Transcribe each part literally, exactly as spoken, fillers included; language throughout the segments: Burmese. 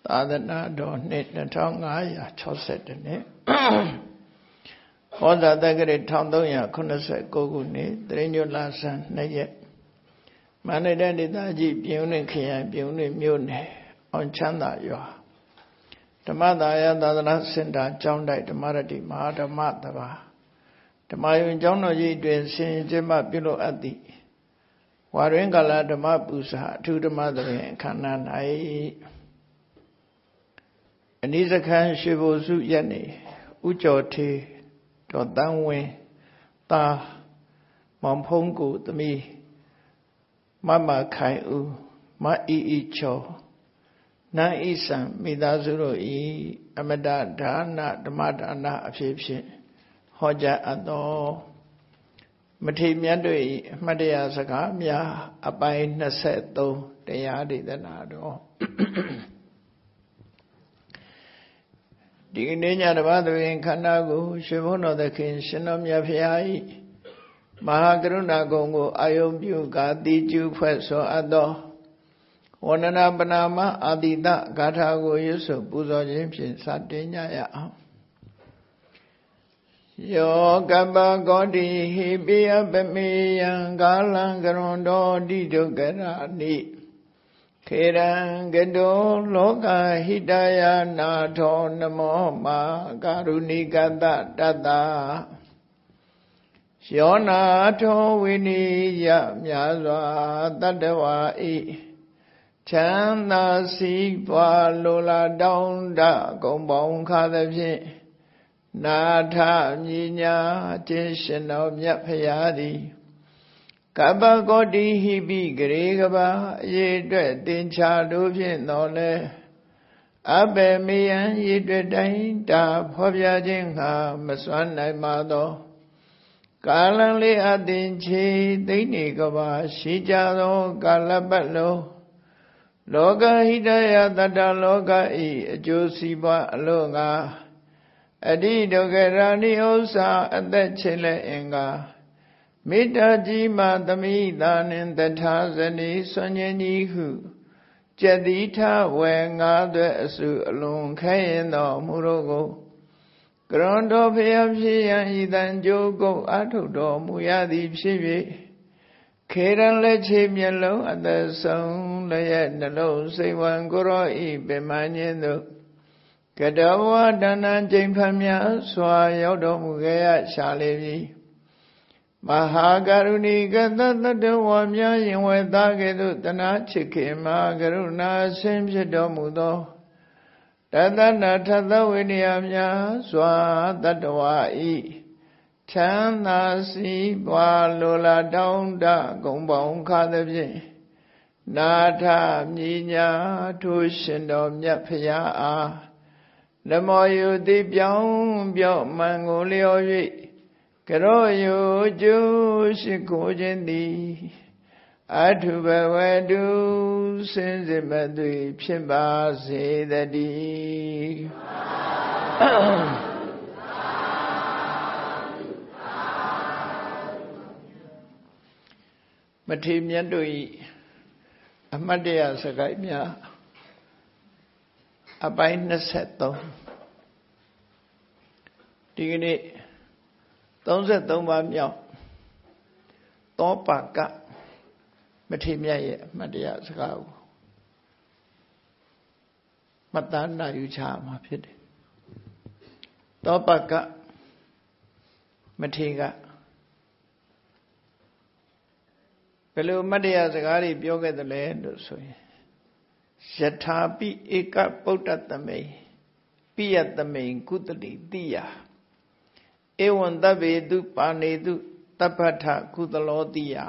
သာသနာတော်နှစ်နှစ်ထောင်ငါးရာခြောက်ဆယ်နှစ်ဟောဇာတက္ကရာတစ်ထောင်သုံးရာခုနှစ်ဆယ်ကိုခုနှစ်တရညွတ်လဆန်းနှစ်ရက်မန္တလေးဒေသကြီးပြည်ဦးလွင်ခရိုင်ပြည်ဦးလွင်မြို့နယ်အောင်ချမ်းသာရွာဓမ္မသာယသာသနာစင်တာကျောင်းတိုက်ဓမ္မရတိမဟာဓမ္မတပါဓမ္မယုံကျောင်းတော်ကြီးတွင်ဆင်ကျင်းပပြုလုပ်အပ်သည့်ဝါရင်းကာလဓမ္မပူဇာအထူးဓမ္မသဘင်အခမ်းအနား၌အနိစ္စခန်းရွှေဘိုစုရက်နေဥကျော်ထေတော်တန်းဝင်းတာမောင်ဖုံးကိုသမီးမမခိုင်ဦးမအီအီချောနန်းဣဆံမိသားစုတို့ဤအမတဒါနဓမ္မဒါနအဖြစ်ဖြင့်ဟောကြားအပ်သောမထေမြတ်တို့၏အမှတ်တရစကားများအပိုင်းနှစ်ဆယ်သုံးတရားဒေသနာတော်ဒီကနေ့ညတပတ်တွင်ခန္ဓာကိုရွှေဘုန်းတော်သခင်ရှင်တော်မြတ်ဖရာ၏မဟာကရုဏာဂုဏ်ကိုအာယုံပြုကာတိကျူဖွဲ့ဆိုအပ်သောဝန္ဒနာပနာမအာတိတဂါထာကိုရွတ်ဆိုပူဇော်ခြင်းဖြင့်စတင်ကြရအောင်ယောကပ္ပကောတိဟိပိယပမေယံကာလံကရွန်တော်တိဒုက္ခရာနိခေရံကတောလောကဟိတယနာထောနမောမာကာရုဏိကတတတ္တယောနာထောဝိနိယမြာစွာတတ္တဝါဤချမ်းသာစီးပွားလိုလားတောင်းတဂုံပေါင်းခါသဖြင့်နာထမြညာခြင်းရှင်တော်မြတ်ဖရာသည်ကပ္ပကောတိဟိပိဂရေကဘာအရေအတွက်တင်ချာတို့ဖြင့်တော်လဲအဘေမေယံရေအတွက်တိုင်းတာဖော်ပြခြင်းဟာမစွမ်းနိုင်ပါသောကာလံလေးအတင်ချေသိနေကဘာရှိကြသောကာလပတ်လုံးလောကဟိတယတတ္တလောကဤအကျိုးစီးပွားအလို့ငါအတိဒုက္ခရာနိဥ္စာအသက်ချေလက်အင်္ဂါမေတ္တာကြီးမှသမိတာနှင့်တထာဇနီဆွန်ញင်းကြီးဟုကျက်တိထဝေငါးသွဲအစုအလုံးခဲရင်တော်မူတို့ကိုကရွန်တော်ဖျားဖြစ်ရန်ဤတန်ကြိုးကုတ်အထုတော်မူရသည်ဖြစ်၍ခေရန်လက်ချေမျက်လုံးအသက်ဆုံးလည်းရဲ့နှလုံးစိတ်ဝံကိုရောဤပင်မညင်းတို့ကတဝဒဏ္ဏကျိန်ဖန်မြတ်စွာရောက်တော်မူခဲ့ရရှာလေပြီမဟာကရုဏီကတတတဝါများရင်ဝဲသားကဲ့သို့တနာချစ်ခင်မဟာကရုဏာဆင်းဖြစ်တော်မူသောတတနာထသဝိနည်းများစွာတတဝါဤချမ်းသာစီးပွားလိုလားတောင်းတဂုံပေါင်းခါသဖြင့်နာထမြညာထိုရှင်တော်မြတ်ဖရာအားနမောယုတိပြောင်းပြော့မှန်ကိုလျော်၍ကရောယုကျိုးရှိခိုးခြင်းသည်အထုဘဝတုစင်စစ်မသွေဖြစ်ပါစေတည်းမထေမြတ်တို့၏အမှတ်တရစကားများအပိုင်းနှစ်ဆယ်သုံးဒီကနေ့သုံးဆယ်သုံးပါးမြောက်သောပါကမထေမြတ်ရဲ့အမှတ်တရစကားကိုမှတ်သားနိုင်ယူချမှာဖြစ်တယ်သောပါကမထေကဘယ်လိုအမှတ်တရစကားတွေပြောခဲ့သလဲလို့ဆိုရင်ယထာပိဧကပုဒ္ဒတမိန်ပိယတမိန်ကုတတိတိယဧဝံတဗ္ဗေတုပါနေတုတပ္ပထကုသလောတိယ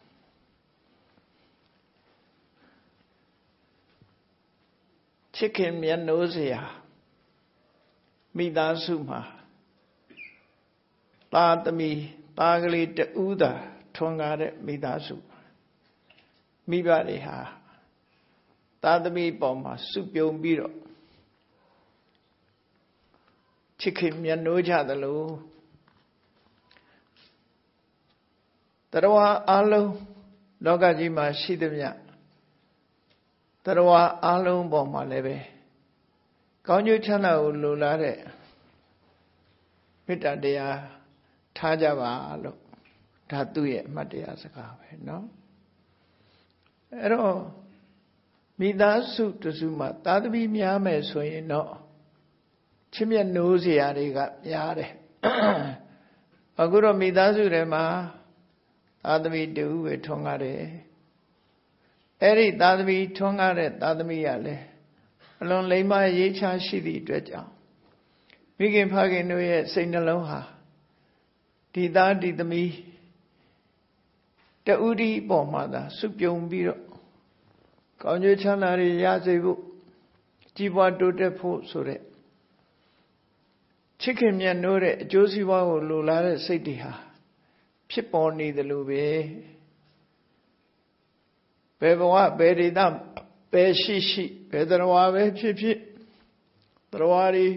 ချစ်ခင်မြတ်နိုးစရာမိသားစုမှာသာသမီသားကလေးတူးသာထွန်းကားတဲ့မိသားစုမိဘတွေဟာသာသမီပေါ်မှာစုပြုံပြီးတော့ချစ်ခင်မြတ်နိုးကြသလိုတရဝအလုံးလောကကြီးမှာရှိသမျှတရဝအလုံးပေါ်မှာလည်းပဲကောင်းကျိုးချမ်းသာကိုလိုလားတဲ့မေတ္တာတရားထားကြပါလို့ဒါသူ့ရဲ့အမှတ်တရားစကားပဲเนาะအဲ့တော့မိသားစုတစုမှာသာသမီများမယ်ဆိုရင်တော့ချစ်မြတ်နိုးစရာတွေကများတယ်အခုတော့မိသားစုထဲမှာသာသမီတူပဲထွန်းကားတယ်အဲ့ဒီသာသမီထွန်းကားတဲ့သာသမီကလည်းအလွန်လိမ္မာရေးချရှိသည့်အတွက်ကြောင့်မိခင်ဖခင်တို့ရဲ့စိတ်နှလုံးဟာဒီသားဒီသမီးတဦးဒီအပေါ်မှာသာစုပြုံပြီးတော့ကောင်းကျိုးချမ်းသာတွေရစေဖို့ကြီးပွားတိုးတက်ဖို့ဆိုတဲ့ချစ်ခင်မြတ်နိုးတဲ့အကျိုးစီးပွားကိုလိုလားတဲ့စိတ်တွေဟာဖြစ်ပေါ်နေတယ်လို့ပဲဘယ်ဘဝဘယ်ဒေသဘယ်ရှိရှိဘယ်တရားပဲဖြစ်ဖြစ်တရားတွေ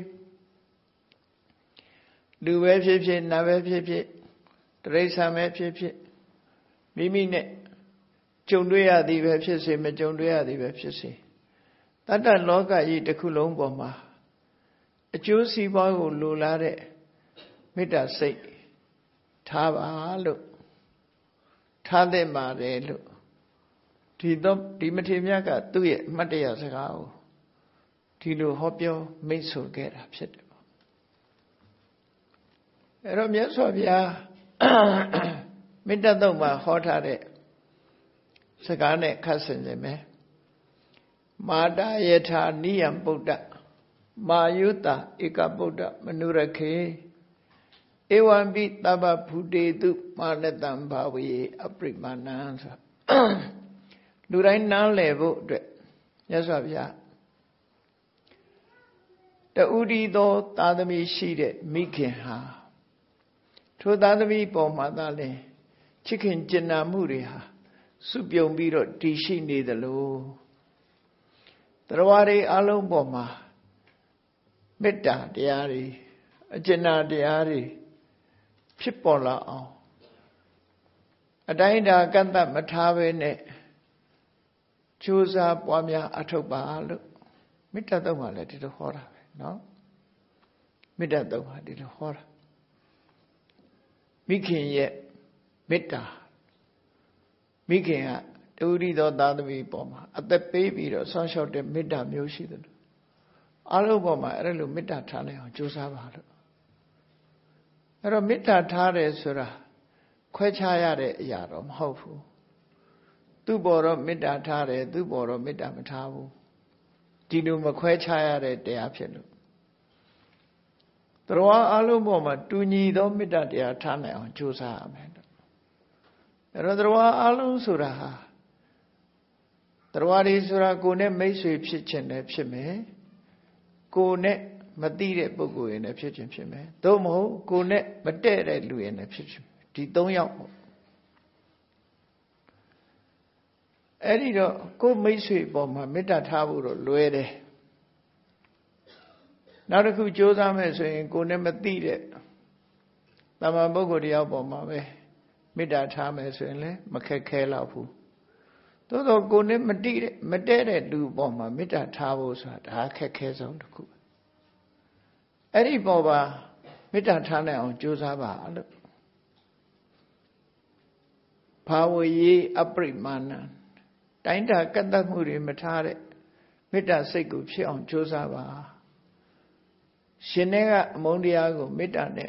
လူပဲဖြစ်ဖြစ်နတ်ပဲဖြစ်ဖြစ်တိရစ္ဆာန်ပဲဖြစ်ဖြစ်မိမိနဲ့ကြုံတွေ့ရသည်ပဲဖြစ်စေမကြုံတွေ့ရသည်ပဲဖြစ်စေတတ္တလောကကြီးတစ်ခုလုံးပေါ်မှာအကျိုးစီးပွားကိုလိုလားတဲ့မေတ္တာစိတ်ထားပါလို့ထားသင့်ပါတယ်လို့ဒီတော့ဒီမထေရမြတ်ကသူ့ရဲ့အမှတ်တရစကားကိုဒီလိုဟောပြောမိတ်ဆိုခဲ့တာဖြစ်တယ်ပေါ့အဲ့တော့မြတ်စွာဘုရားမေတ္တာတုံမှာဟောထားတဲ့စကားနဲ့ခတ်ဆင်နေမယ်မာတာယထာနိယံပုဒ္ဒမာယုတဧကပုဒ္ဒမနုရခေဧဝံပိတဗ္ဗဗုတေတုမာနတံဘာဝေအပရိမာဏံဆိုလူတိုင်းနားလည်ဖို့အတွက်မြတ်စွာဘုရားတူဒီသောသာသမီရှိတဲ့မိခင်ဟာထိုသာသမီပေါ်မှာသာလဲချစ်ခင်ကျင်နာမှုတွေဟာစုပြုံပြီးတော့တည်ရှိနေသလိုတရားတွေအလုံးပေါ်မှာမေတ္တာတရားတွေအကျဉ်းတရားတွေဖြစ်ပေါ်လာအောင်အတိုင်းအတာကန့်သတ်မထားဘဲနဲ့ကြိုးစားပွားများအထောက်ပါလို့မေတ္တာသုံးပါလေဒီလိုဟောတာပဲเนาะမေတ္တာသုံးပါဒီလိုဟောတာမိခင်ရဲ့မေတ္တာမိခင်ကတူရီသောသာသမီပေါ်မှာအသက်ပေးပြီးတော့ဆောင်းလျှောက်တဲ့မေတ္တာမျိုးရှိတယ်လို့အလုံးပေါ်မှာအဲ့လိုမေတ္တာထားနိုင်အောင်ကြိုးစားပါလို့အဲ့တော့မေတ္တာထားတယ်ဆိုတာခွဲခြားရတဲ့အရာတော့မဟုတ်ဘူးသူ့ပေါ်တော့မေတ္တာထားတယ်သူ့ပေါ်တော့မေတ္တာမထားဘူးဒီလိုမခွဲခြားရတဲ့တရားဖြစ်လို့တရားအလုံးပေါ်မှာတူညီသောမေတ္တာတရားထားနိုင်အောင်ကြိုးစားရမယ်အဲ့တော့တရားအလုံးဆိုတာဟာတရားတွေဆိုတာကိုယ်နဲ့မိတ်ဆွေဖြစ်ခြင်းနဲ့ဖြစ်မယ်ကိုယ်နဲ့မသိတဲ့ပုဂ္ဂိုလ်ရင်းနဲ့ဖြစ်ခြင်းဖြစ်မယ်သို့မဟုတ်ကိုယ်နဲ့မတည့်တဲ့လူရင်းနဲ့ဖြစ်ခြင်းဒီသုံးယောက်ပေါ့အဲ့ဒီတော့ကိုယ်မိတ်ဆွေပေါ်မှာမေတ္တာထားဖို့တော့လွယ်တယ်နောက်တစ်ခုကြိုးစားမယ်ဆိုရင်ကိုယ်နဲ့မသိတဲ့တမန်ပုဂ္ဂိုလ်တယောက်ပေါ်မှာပဲမေတ္တာထားမယ်ဆိုရင်လည်းမခက်ခဲတော့ဘူးသို့တော့ကိုယ်နဲ့မတိတဲ့မတည့်တဲ့လူပေါ်မှာမေတ္တာထားဖို့ဆိုတာဒါခက်ခဲဆုံးတစ်ခုအဲ့ဒီပေါ်ပါမေတ္တာထားနိုင်အောင်ကြိုးစားပါလို့ဘာဝေအပရိမာဏံတိုင်းတာကန့်သတ်မှုတွေမထားတဲ့မေတ္တာစိတ်ကိုဖြစ်အောင်ကြိုးစားပါရှင်နဲ့ကအမုန်းတရားကိုမေတ္တာနဲ့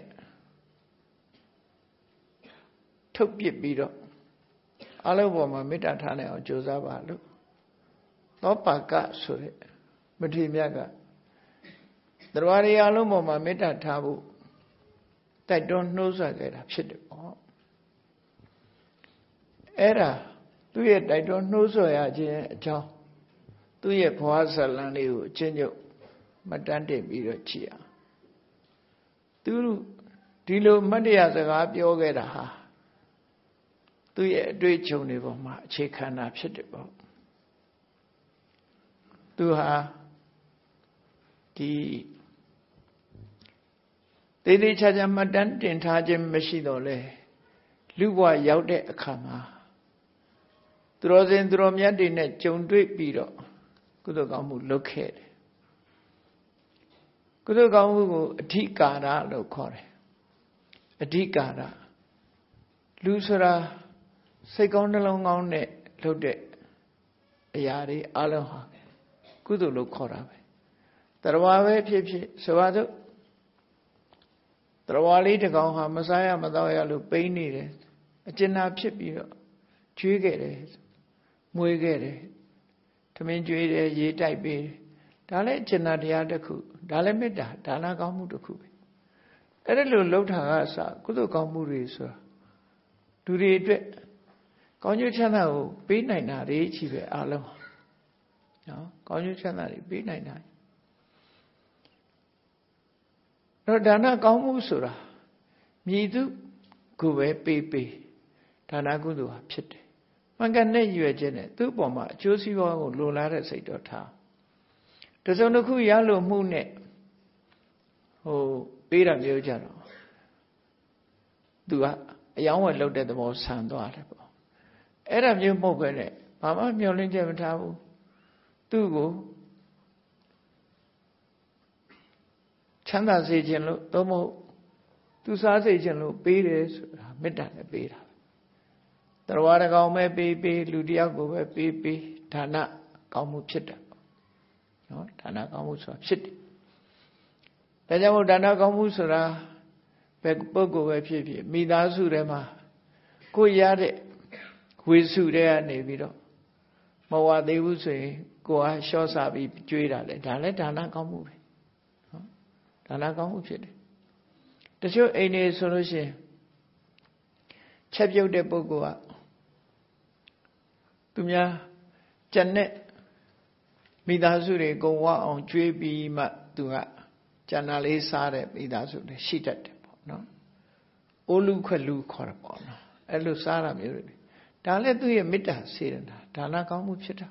ထုတ်ပစ်ပြီးတော့အလုံးပေါ်မှာမေတ္တာထားနိုင်အောင်ကြိုးစားပါလို့သောပါကဆိုတဲ့မထေရမြတ်ကတရားတွေအလုံးပေါ်မှာမေတ္တာထားဖို့တိုက်တွန်းနှိုးဆော်ခဲ့တာဖြစ်တယ်ပေါ့အဲ့ဒါသူ့ရဲ့တိုက်တွန်းနှိုးဆော်ရခြင်းအကြောင်းသူ့ရဲ့ဘဝဇာတ်လမ်းလေးကိုအချင်းချင်းမတန်းတင်ပြီးတော့ကြည့်အောင်သူဒီလိုမတရားစကားပြောခဲ့တာဟာသူ့ရဲ့အတွေ့အကြုံတွေပေါ်မှာအခြေခံတာဖြစ်တယ်ပေါ့သူဟာဒီတေးသေးချာချာမှတ်တမ်းတင်ထားခြင်းမရှိတော့လေလူဘဝရောက်တဲ့အခါမှာသူတော်စင်သူတော်မြတ်တွေနဲ့ကြုံတွေ့ပြီးတော့ကုသိုလ်ကောင်းမှုလုပ်ခဲ့တယ်ကုသိုလ်ကောင်းမှုကိုအဓိကာရလို့ခေါ်တယ်အဓိကာရလူဆိုတာစိတ်ကောင်းနှလုံးကောင်းနဲ့လုပ်တဲ့အရာတွေအလုံးဟာကုသိုလ်လို့ခေါ်တာပဲတရားပဲဖြစ်ဖြစ်ဆိုပါစို့တရားလေးတစ်ကောင်ဟာမစားရမတော့ရလို့ပိန်းနေတယ်အကျဉ်းနာဖြစ်ပြီးတော့ကျွေးခဲ့တယ်မွေးခဲ့တယ်ထမင်းကျွေးတယ်ရေတိုက်ပေးတယ်ဒါလည်းအကျဉ်းနာတရားတစ်ခုဒါလည်းမေတ္တာဒါနကောင်းမှုတစ်ခုပဲအဲ့ဒါလို့လှုပ်တာကအစကုသိုလ်ကောင်းမှုတွေဆိုတာလူတွေအတွက်ကောင်းကျိုးချမ်းသာကိုပေးနိုင်တာတွေကြီးပဲအားလုံးနော်ကောင်းကျိုးချမ်းသာတွေပေးနိုင်တာတော့ဒါနကောင်းမှုဆိုတာမြည်သူကိုပဲပေးပေးဒါနကုသိုလ်ဟာဖြစ်တယ်မှန်ကန်တဲ့ရွယ်ချက်နဲ့သူ့အပေါ်မှာအကျိုးစီးပွားကိုလိုလားတဲ့စိတ်တော်ထားတစုံတစ်ခုရလို့မှုနဲ့ဟိုပေးတာမျိုးကြတော့သူကအယောင်းဝယ်လုပ်တဲ့သဘောဆန်သွားတယ်ပေါ့အဲ့ဒါမျိုးမဟုတ်ပဲနဲ့ဘာမှမျှော်လင့်ချက်မထားဘူးသူ့ကိုချမ်းသာစေခြင်းလို့သို့မဟုတ်သူစားစေခြင်းလို့ပေးတယ်ဆိုတာမေတ္တာနဲ့ပေးတာတရားတကောင်ပဲပေးပေးလူတယောက်ကိုပဲပေးပေးဒါနကောင်းမှုဖြစ်တယ်နော်ဒါနကောင်းမှုဆိုတာဖြစ်တယ်ဒါကြောင့်မို့ဒါနကောင်းမှုဆိုတာဘယ်ပုဂ္ဂိုလ်ပဲဖြစ်ဖြစ်မိသားစုထဲမှာကိုရတဲ့ဝေစုတွေကနေပြီးတော့မဝသေးဘူးဆိုရင်ကိုကလျှော့စားပြီးကြွေးတာလေဒါလည်းဒါနကောင်းမှုပဲနော်ဒါနကောင်းမှုဖြစ်တယ်တချို့အိမ်တွေဆိုလို့ရှိရင်ချက်ပြုတ်တဲ့ပုဂ္ဂိုလ်ကသူများကြက်နဲ့မိသားစုတွေကိုဝအောင်ကြွေးပြီးမှသူကကျန်တာလေးစားတဲ့မိသားစုတွေရှိတတ်တယ်ပေါ့နော်အိုးလူခွက်လူခေါ်တယ်ပေါ့နော်အဲ့လိုစားတာမျိုးတွေဒါလည်းသူ့ရဲ့မေတ္တာစေတနာဒါနကောင်းမှုဖြစ်တာ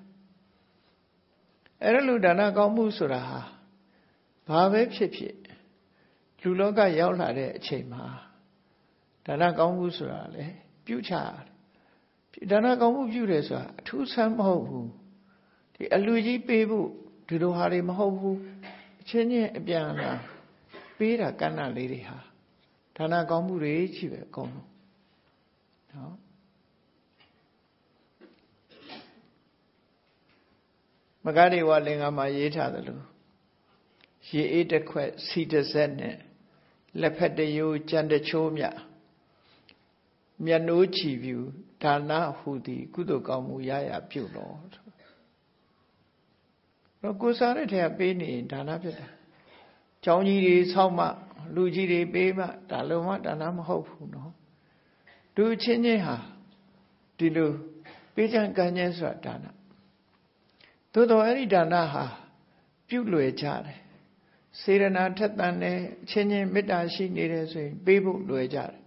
အဲ့လိုဒါနကောင်းမှုဆိုတာဟာဘာပဲဖြစ်ဖြစ်လူလောကရောက်လာတဲ့အချိန်မှာဒါနကောင်းမှုဆိုတာလေပြုချရတယ်ဒါနကောင်းမှုပြုတယ်ဆိုတာအထူးဆန်းမဟုတ်ဘူးဒီအလူကြီးပေးဖို့ဒီလိုဟာတွေမဟုတ်ဘူးအချင်းချင်းအပြန်အလှန်ပေးတာကဏ္ဍလေးတွေဟာဒါနကောင်းမှုတွေကြီးပဲအကုန်လုံးနော်မဂ္ဂဒေဝလင်္ကာမှာရေးထားသလိုရေအေးတစ်ခွက်စီတစ်ဆက်နဲ့လက်ဖက်တရိုးကြံတချိုးမြမျက်နှိုးချီပြူဒါနဟူသည်ကုသိုလ်ကောင်းမှုရရပြုလို့တော့ကိုစားတဲ့ထက်ကပေးနေဒါနဖြစ်တာเจ้าကြီးတွေဆောက်မှလူကြီးတွေပေးမှဒါလုံးဝဒါနမဟုတ်ဘူးနော်သူချင်းချင်းဟာဒီလိုပေးချမ်းကမ်းခြင်းဆိုတာဒါနသို့တော်အဲ့ဒီဒါနဟာပြုလွယ်ကြတယ်စေရနာထက်သန်တယ်အချင်းချင်းမေတ္တာရှိနေတယ်ဆိုရင်ပေးဖို့လွယ်ကြတယ်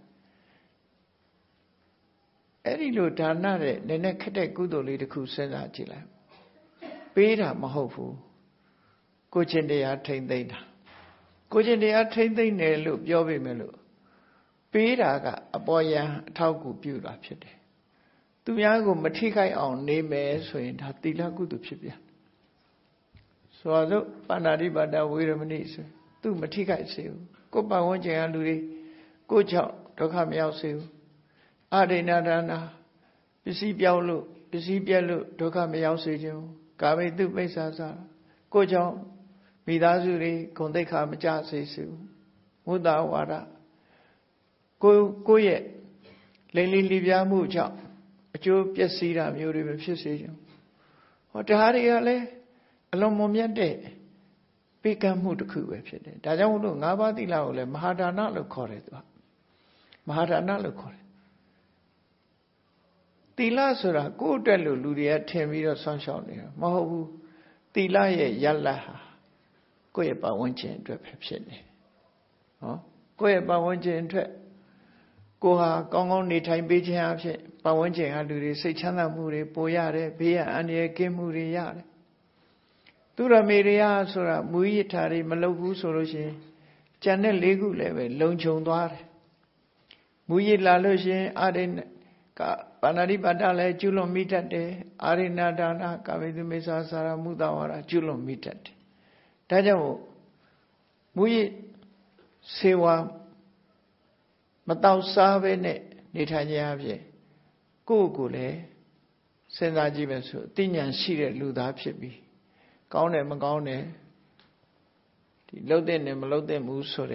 အဲ့ဒီလိုဒါနတဲ့နည်းနည်းခက်တဲ့ကုသိုလ်လေးတစ်ခုစဉ်းစားကြည့်လိုက်ပေးတာမဟုတ်ဘူးကိုချင်းတရားထိမ့်သိမ့်တာကိုချင်းတရားထိမ့်သိမ့်တယ်လို့ပြောပေမဲ့လို့ပေးတာကအပေါ်ယံအထောက်အကူပြုတာဖြစ်တယ်သူများကိုမထိခိုက်အောင်နေမယ်ဆိုရင်ဒါသီလကုသိုလ်ဖြစ်ပြန်ဆိုတော့ပါဏာတိပါဒဝေရမဏိဆိုသူမထိခိုက်စေဘူးကိုယ်ပတ်ဝန်းကျင်ကလူတွေကိုကြောင့်ဒုက္ခမရောက်စေဘူးအဒိဏဒါနာပစ္စည်းပြောင်းလို့ပစ္စည်းပြက်လို့ဒုက္ခမရောက်စေခြင်းကာမိတုပိစ္ဆာစာကိုကြောင့်မိသားစုတွေဂုဏ်သိက္ခာမကျစေစေဘူးဝိသဝါဒကိုကိုရဲ့လိမ်လီလီပြားမှုကြောင့်အကျိုးပျက်စီးတာမျိုးတွေမဖြစ်စေခြင်းဟောဒါတွေကလည်းအလွန်မွန်မြတ်တဲ့ပေးကမ်းမှုတစ်ခုပဲဖြစ်တယ်ဒါကြောင့်မို့လို့ငါးပါးသီလကိုလည်းမဟာဒါနလို့ခေါ်တယ်သူကမဟာဒါနလို့ခေါ်တယ်သီလဆိုတာကိုယ့်အတွက်လို့လူတွေကထင်ပြီးတော့ဆောင်းရှောက်နေတာမဟုတ်ဘူးသီလရဲ့ရလတ်ဟာကိုယ့်ရဲ့ပတ်ဝန်းကျင်အတွက်ပဲဖြစ်နေဟောကိုယ့်ရဲ့ပတ်ဝန်းကျင်အတွက်ကိုဟာကောင်းကောင်းနေထိုင်ပေးခြင်းအဖြစ်ပတ်ဝန်းကျင်ကလူတွေစိတ်ချမ်းသာမှုတွေပိုရတယ်ဘေးရန်အန္တရာယ်ကင်းမှုတွေရတယ်သူရမေရိယဆိုတာမူရစ်ထားတွေမလုပ်ဘူးဆိုလို့ရှိရင်ကြံတဲ့လေးခုလည်းပဲလုံခြုံသွားတယ်မူရစ်လာလို့ရှိရင်အာရိဏကပါဏာတိပါဒလည်းကျွလွန်မိတတ်တယ်အာရိဏဒါနကာမိတုမိစ္ဆာစာရမုသဝါဒကျွလွန်မိတတ်တယ်ဒါကြောင့်မူရစ်ဆေးဝါးမတောက်စားပဲနဲ့နေထိုင်ကြရဖြင့်ကိုယ့်ကိုယ်လည်းစဉ်းစားကြည့်မယ်ဆိုအသိဉာဏ်ရှိတဲ့လူသားဖြစ်ပြီးကောင်းတယ်မကောင်းတယ်ဒီလှုပ်တဲ့နဲ့မလှုပ်တဲ့ဘူးဆို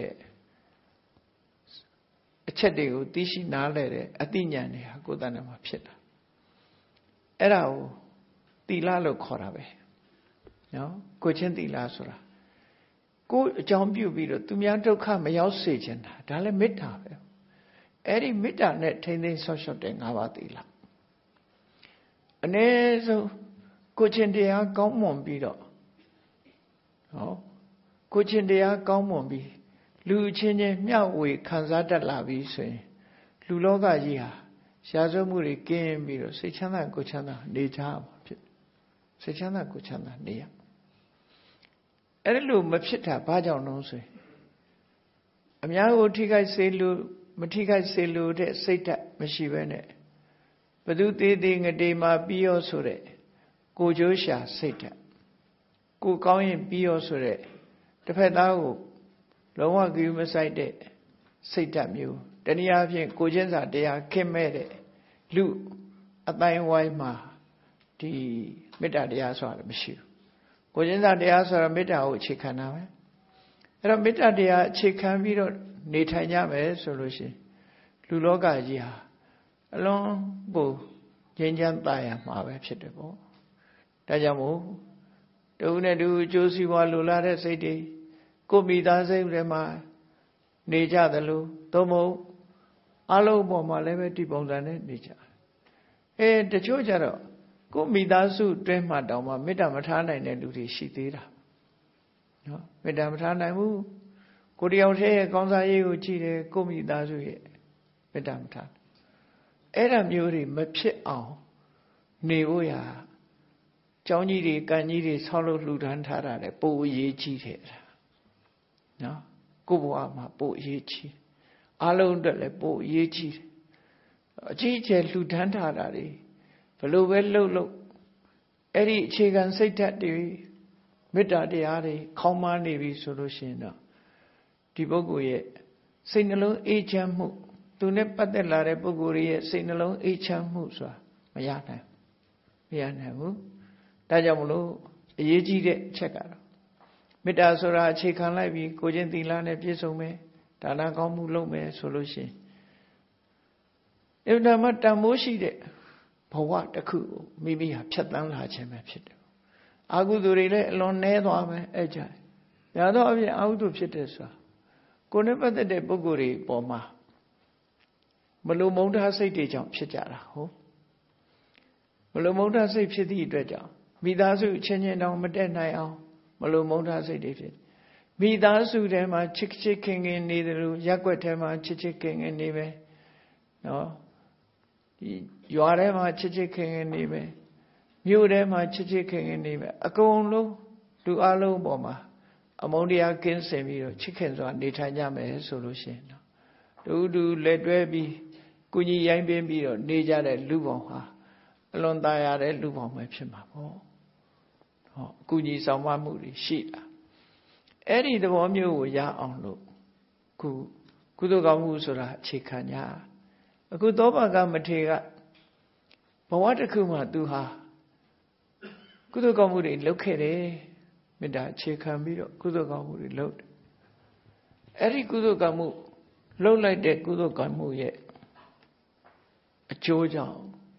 တဲ့အချက်တွေကိုသိရှိနားလည်တဲ့အသိဉာဏ်တွေဟာကိုယ်တဏ္ဍာမှာဖြစ်တာအဲ့ဒါကိုသီလလို့ခေါ်တာပဲနော်ကိုချင်းသီလဆိုတာကိုယ်အကြောင်းပြုပြီးတော့သူများဒုက္ခမရောက်စေချင်တာဒါလည်းမေတ္တာပဲအဲ့ဒီမေတ္တာနဲ့ထိမ့်သိမ်းဆော့ရှော့တဲ့၅ပါးသီလအ ਨੇ ဆုံးကိုချင်းတရားကောင်းမွန်ပြီးတော့ဟောကိုချင်းတရားကောင်းမွန်ပြီးလူချင်းချင်းမျှဝေခံစားတတ်လာပြီဆိုရင်လူလောကကြီးဟာရှားစွမှုတွေကင်းပြီးတော့စိတ်ချမ်းသာကိုယ်ချမ်းသာနေကြမှာဖြစ်စိတ်ချမ်းသာကိုယ်ချမ်းသာနေရအဲ့လိုမဖြစ်တာဘာကြောင့်လဲဆိုရင်အများကိုထိခိုက်စေလို့မထိခိုက်စေလို့တဲ့စိတ်ဓာတ်မရှိဘဲနဲ့ဘသူသေးသေးငတေမှာပြီးရောဆိုတဲ့ကိုကြိုးရှာစိတ်ဓာတ်ကိုကောင်းရင်ပြီးရောဆိုတဲ့တစ်ဖက်သားကိုလုံးဝကြည့်မဆိုင်တဲ့စိတ်ဓာတ်မျိုးတနည်းအားဖြင့်ကိုချင်းစာတရားခင်မဲ့တဲ့လူအတိုင်းဝိုင်းမှာဒီမေတ္တာတရားဆိုတာမရှိဘူးကိုချင်းစာတရားဆိုတာမေတ္တာကိုအခြေခံတာပဲအဲ့တော့မေတ္တာတရားအခြေခံပြီးတော့နေထိုင်ကြမယ်ဆိုလို့ရှိရင်လူလောကကြီးဟာအလွန်ပိုငြိမ်းချမ်းသာရမှာပဲဖြစ်တယ်ပေါ့ဒါကြောင့်မို့တူနဲ့တူအကျိုးစီးပွားလိုလားတဲ့စိတ်တွေကိုမိသားစုတွေမှာနေကြသလိုသို့မဟုတ်အလုံးပေါ်မှာလည်းပဲဒီပုံစံနဲ့နေကြအဲတချို့ကြတော့ကိုမိသားစုတွင်းမှာတောင်မှမေတ္တာမထားနိုင်တဲ့လူတွေရှိသေးတာနော်မေတ္တာမထားနိုင်ဘူးကိုတယောက်တည်းရဲ့ကောင်းစားရေးကိုကြည့်တယ်ကိုမိသားစုရဲ့မေတ္တာမထားအဲ့ဒါမျိုးတွေမဖြစ်အောင်နေဖို့ရာကျောင်းကြီးတွေကံကြီးတွေဆောက်လုပ်လှူဒန်းထားတာလေပိုအရေးကြီးတယ်နော်ကိုဘဝမှာပိုအရေးကြီးအားလုံးအတွက်လည်းပိုအရေးကြီးတယ်အကြီးအကျယ်လှူဒန်းထားတာတွေဘလို့ပဲလှုပ်လှုပ်အဲ့ဒီအခြေခံစိတ်ဓာတ်တွေမေတ္တာတရားတွေခေါင်းမနေပြီဆိုလို့ရှိရင်တော့ဒီပုဂ္ဂိုလ်ရဲ့စိတ်နှလုံးအေးချမ်းမှုသူနဲ့ပတ်သက်လာတဲ့ပုဂ္ဂိုလ်ရဲ့စိတ်နှလုံးအေးချမ်းမှုဆိုတာမရနိုင်မရနိုင်ဘူးဒါကြောင့်မလို့အရေးကြီးတဲ့အချက်ကတော့မေတ္တာဆိုတာအခြေခံလိုက်ပြီးကိုချင်းသီလနဲ့ပြည့်စုံမယ်ဒါနကောင်းမှုလုပ်မယ်ဆိုလို့ရှိရင်အမှန်မှတန်မိုးရှိတဲ့ဘဝတစ်ခုကိုမိမိဟာဖြတ်သန်းလာခြင်းပဲဖြစ်တယ်အာဟုသူတွေလည်းအလွန်နှဲသွားမယ်အဲ့ကြရတော့အပြင်အာဟုသူဖြစ်တယ်ဆိုတာကိုယ်နဲ့ပတ်သက်တဲ့ပုဂ္ဂိုလ်တွေပေါ်မှာမလိုမုန်းထားစိတ်တွေကြောင့်ဖြစ်ကြတာဟုတ်မလိုမုန်းထားစိတ်ဖြစ်သည့်အတွက်ကြောင့်မိသားစုချင်းချင်းတောင်မတက်နိုင်အောင်မလိုမုန်းထားစိတ်တွေဖြစ်မိသားစုထဲမှာချစ်ချစ်ခင်ခင်နေတယ်လို့ရက်ွက်ထဲမှာချစ်ချစ်ခင်ခင်နေပဲနော်ဒီရွာထဲမှာချစ်ချစ်ခင်ခင်နေပဲမြို့ထဲမှာချစ်ချစ်ခင်ခင်နေပဲအကုန်လုံးလူအလုံးပေါ်မှာအမုန်းတရားကင်းစင်ပြီးတော့ချစ်ခင်စွာနေထိုင်ကြမယ်ဆိုလို့ရှိရင်တော့တူတူလက်တွဲပြီးကုညီရိုင်းပင်းပြီးတော့နေကြတဲ့လူပေါင်းဟာအလွန်သာရတဲ့လူပေါင်းပဲဖြစ်မှာပေါ့ဟောကုညီဆောင်မမှုတွေရှိတာအဲ့ဒီသဘောမျိုးကိုရအောင်လို့ခုကုသိုလ်ကောင်းမှုဆိုတာအခြေခံ냐အခုသောဘကမထေရဘဝတစ်ခုမှာသူဟာကုသိုလ်ကောင်းမှုတွေလုပ်ခဲ့တယ်မေတ္တာအခြေခံပြီးတော့ကုသိုလ်ကောင်းမှုတွေလုပ်တယ်အဲ့ဒီကုသိုလ်ကောင်းမှုလုပ်လိုက်တဲ့ကုသိုလ်ကောင်းမှုရဲ့အကျိုးကြောင့်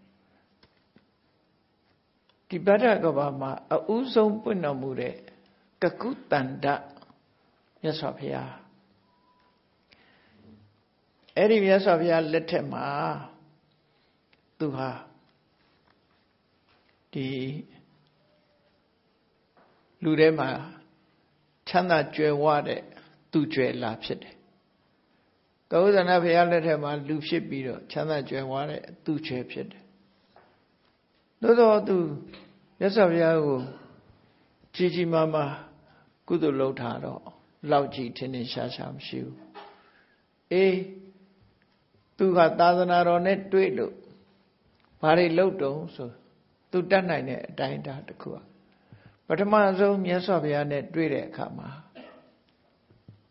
ဒီဗဒ္ဒကဘာမှာအဥဆုံးပွင့်တော်မူတဲ့ကကုတန္တမြတ်စွာဘုရားအဲ့ဒီမြတ်စွာဘုရားလက်ထက်မှာသူဟာဒီလူထဲမှာချမ်းသာကြွယ်ဝတဲ့သူကြွယ်လာဖြစ်တယ်။ကௌသနာဘုရားလက်ထက်မှာလူဖြစ်ပြီးတော့ချမ်းသာကြွယ်ဝတဲ့သူကြွယ်ဖြစ်တယ်။သို့သောသူမြတ်စွာဘုရားကိုကြီးကြီးမားမားကုသိုလ်လုပ်ထားတော့လောက်ကြီးထင်ထင်ရှားရှားမရှိဘူး။အေးသူကသာသနာတော်နဲ့တွေ့လို့ဘာတွေလုပ်တုံးဆိုသူတတ်နိုင်တဲ့အတိုင်းအတာတစ်ခုอ่ะပထမဆုံးမြတ်စွာဘုရားနဲ့တွေ့တဲ့အခါမှာ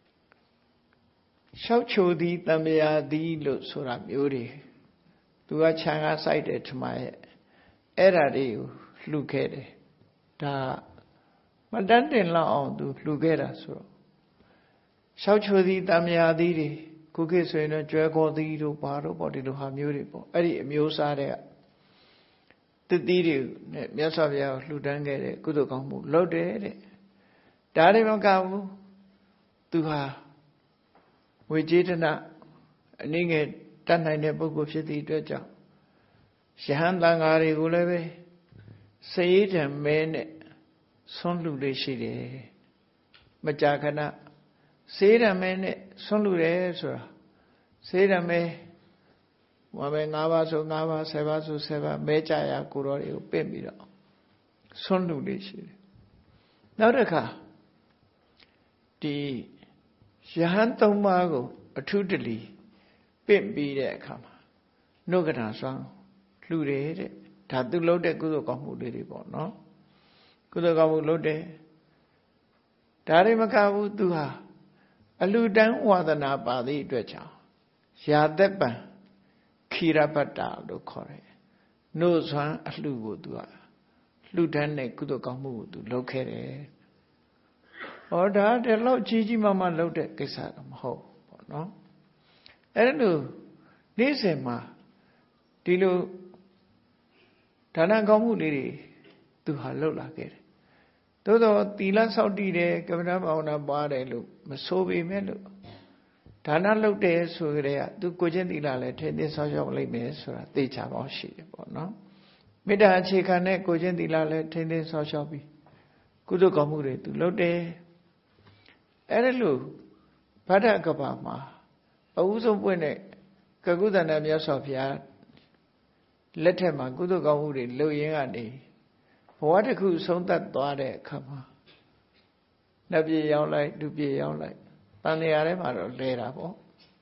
ရှောက်ချိုသည်တံမြာသည်လို့ဆိုတာမျိုးတွေသူကခြံကစိုက်တယ်ထမရဲ့အဲ့ဓာတွေကိုလှူခဲ့တယ်ဒါမတန်းတင်လောက်အောင်သူလှူခဲ့တာဆိုတော့ရှောက်ချိုသည်တံမြာသည်တွေခုခေတ်ဆိုရင်တော့ကျွဲခေါ်သည်တို့ဘာတို့ပေါ့ဒီလိုဟာမျိုးတွေပေါ့အဲ့ဒီအမျိုးစားတဲ့တတိတွေနဲ့မြတ်စွာဘုရားကိုလှူဒန်းခဲ့တဲ့ကုသိုလ်ကောင်းမှုလုပ်တယ်တဲ့ဒါတွေမကဘူးသူဟာဝေကျေတနာအနည်းငယ်တတ်နိုင်တဲ့ပုဂ္ဂိုလ်ဖြစ်သည့်အတွက်ကြောင့်ယဟန်တန်ဃာတွေကိုလည်းပဲစရေးတံမဲနဲ့ဆွန့်လူလေးရှိတယ်မကြာခဏစေးရမဲနဲ့ဆွန့်လူတယ်ဆိုတာစေးရမဲဟောပဲ၅ပါးဆို၅ပါး၁၀ပါးဆို၁၀ပါးမဲကြရာကိုတော်တွေကိုပင့်ပြီးတော့ဆွန့်လူလေးရှိတယ်နောက်တစ်ခါဒီယဟန်သုံးပါးကိုအထုတလီပင့်ပြီးတဲ့အခါမှာနှုတ်ကထာဆွမ်းလှူတယ်တဲ့ဒါသူလုပ်တဲ့ကုသိုလ်ကောင်းမှုလေးတွေပေါ့နော်ကုသိုလ်ကောင်းမှုလုပ်တယ်ဒါတွေမကဘူးသူဟာအလူတန်းဝါဒနာပါသည့်အတွက်ကြောင့်ယာသက်ပံခိရပတ္တာလို့ခေါ်တယ်နှုတ်ဆွမ်းအလှူကိုသူကလှူဒန်းတဲ့ကုသိုလ်ကောင်းမှုကိုသူလုပ်ခဲ့တယ်ဟောဒါတည်းလောက်ကြီးကြီးမားမားလုပ်တဲ့ကိစ္စတော့မဟုတ်ပေါ့နော်အဲ့လိုနေ့စဉ်မှာဒီလိုဒါနကောင်းမှုလေးတွေသူဟာလှုပ်လာခဲ့တယ်သို့တော့သီလဆောက်တည်တယ်ကမ္မဋ္ဌာန်းဘာဝနာပွားတယ်လို့မဆိုပေမဲ့လို့ဒါနလုပ်တယ်ဆိုကြတဲ့ကသူကိုချင်းသီလလည်းထိန်းသိမ်းဆောင်ရှောက်လိုက်မယ်ဆိုတာသိချပေါင်းရှိတယ်ပေါ့နော်မေတ္တာအခြေခံတဲ့ကိုချင်းသီလလည်းထိန်းသိမ်းဆောင်ရှောက်ပြီးကုသိုလ်ကောင်းမှုတွေသူလုပ်တယ်အဲ့ဒါလို့ဗဒ္ဒကပ္ပမှာအဦးဆုံးပွင့်တဲ့ကကုသန္တမြတ်စွာဘုရားလက်ထက်မှာကုသိုလ်ကောင်းမှုတွေလုပ်ရင်းကနေဘဝတစ်ခုဆုံးသက်သွားတဲ့အခါမှာလက်ပြေရောက်လိုက်လူပြေရောက်လိုက်တန်လျာထဲမှာတော့လဲတာပေါ့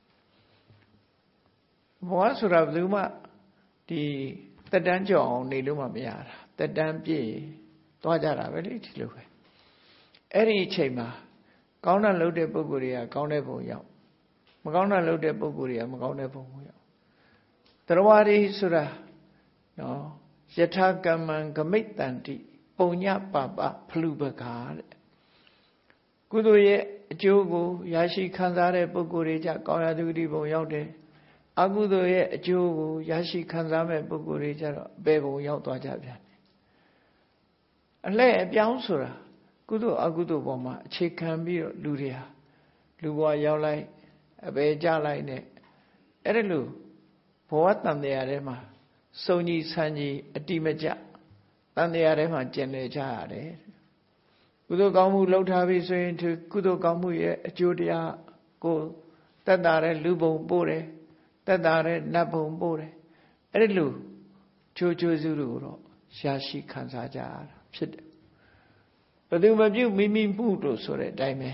ဘဝဆိုတာဘယ်သူမှဒီတက်တန်းကြောင်အောင်နေလို့မှမရတာတက်တန်းပြည့်သွားကြတာပဲလေဒီလိုပဲအဲ့ဒီအချိန်မှာကောင်းတာလုပ်တဲ့ပုဂ္ဂိုလ်တွေကကောင်းတဲ့ဘုံရောက်မကောင်းတာလုပ်တဲ့ပုဂ္ဂိုလ်တွေကမကောင်းတဲ့ဘုံရောက်တရားဝါရီဆိုတာနော်ယထာကမ္မံဂမိတ်တန္တိပုံညပပဖလူပကာတဲ့ကုသိုလ်ရဲ့အကျိုးကိုရရှိခံစားတဲ့ပုဂ္ဂိုလ်တွေကြကောင်းရာသူတိဘုံရောက်တယ်အကုသိုလ်ရဲ့အကျိုးကိုရရှိခံစားမဲ့ပုဂ္ဂိုလ်တွေကြတော့အပေဘုံရောက်သွားကြပြန်တယ်အလှဲ့အပြောင်းဆိုတာကုသိုလ်အကုသိုလ်ပေါ်မှာအခြေခံပြီးတော့လူတွေဟာလူဘဝရောက်လိုက်အပေကြလိုက်နဲ့အဲ့ဒါလို့ဘဝတန်တရားထဲမှာစုံကြီးဆန်းကြီးအတိမကျတန်တရားထဲမှာကျင်လည်ကြရတယ်ကုသိုလ်ကောင်းမှုလုပ်ထားပြီဆိုရင်ဒီကုသိုလ်ကောင်းမှုရဲ့အကျိုးတရားကိုတက်တာတဲ့လူဘုံပို့တယ်တက်တာတဲ့နတ်ဘုံပို့တယ်အဲ့ဒီလိုချိုးချိုးစုတို့တော့ရှားရှိခံစားကြရတာဖြစ်တယ်ဘယ်သူမပြုမိမိမှုလို့ဆိုတဲ့အတိုင်းပဲ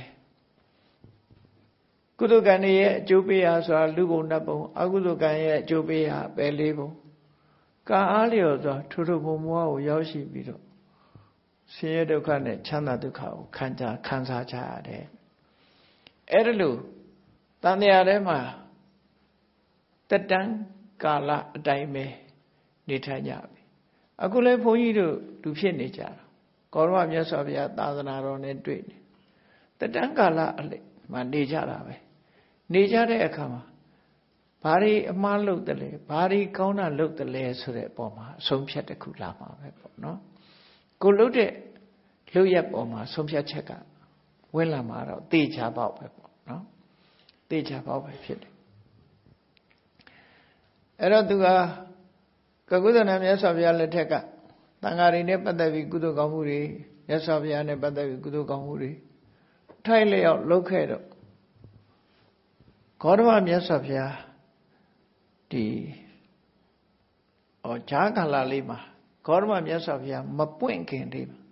ကုသိုလ်ကံရဲ့အကျိုးပေးရာဆိုတာလူဘုံနတ်ဘုံအကုသိုလ်ကံရဲ့အကျိုးပေးရာပဲလေးဘုံကံအားလျော်စွာထိုထိုဘုံဘဝကိုရောက်ရှိပြီးတော့ဆင်းရဲဒုက္ခနဲ့ချမ်းသာဒုက္ခကိုခံကြခံစားကြရတယ်အဲ့ဒါလို့တန်တရားထဲမှာတတန်းကာလအတိုင်းပဲနေထိုင်ကြပြီအခုလည်းဘုန်းကြီးတို့လူဖြစ်နေကြတာကောရမမြတ်စွာဘုရားသာသနာတော်နဲ့တွေ့နေတတန်းကာလအလိမှာနေကြတာပဲနေကြတဲ့အခါမှာဘာတွေအမှားလုပ်တယ်လဲဘာတွေကောင်းတာလုပ်တယ်လဲဆိုတဲ့အပေါ်မှာအဆုံးဖြတ်တစ်ခုလာမှာပဲပေါ့နော်ကိုလုပ်တဲ့လုပ်ရက်ပေါ်မှာဆုံးဖြတ်ချက်ကဝင်လာမှာတော့တေချာပေါက်ပဲပေါ့နော်တေချာပေါက်ပဲဖြစ်တယ်အဲ့တော့သူကကကုသနာမြတ်စွာဘုရားလက်ထက်ကတန်ဃာတွေနဲ့ပတ်သက်ပြီးကုသိုလ်ကောင်းမှုတွေမြတ်စွာဘုရားနဲ့ပတ်သက်ပြီးကုသိုလ်ကောင်းမှုတွေထိုက်လျောက်လုပ်ခဲ့တော့ဂေါတမမြတ်စွာဘုရားဒီဩဈာကာလလေးမှာဂေါတမမြတ်စွာဘုရားမပွင့်ခင်လေးမှာ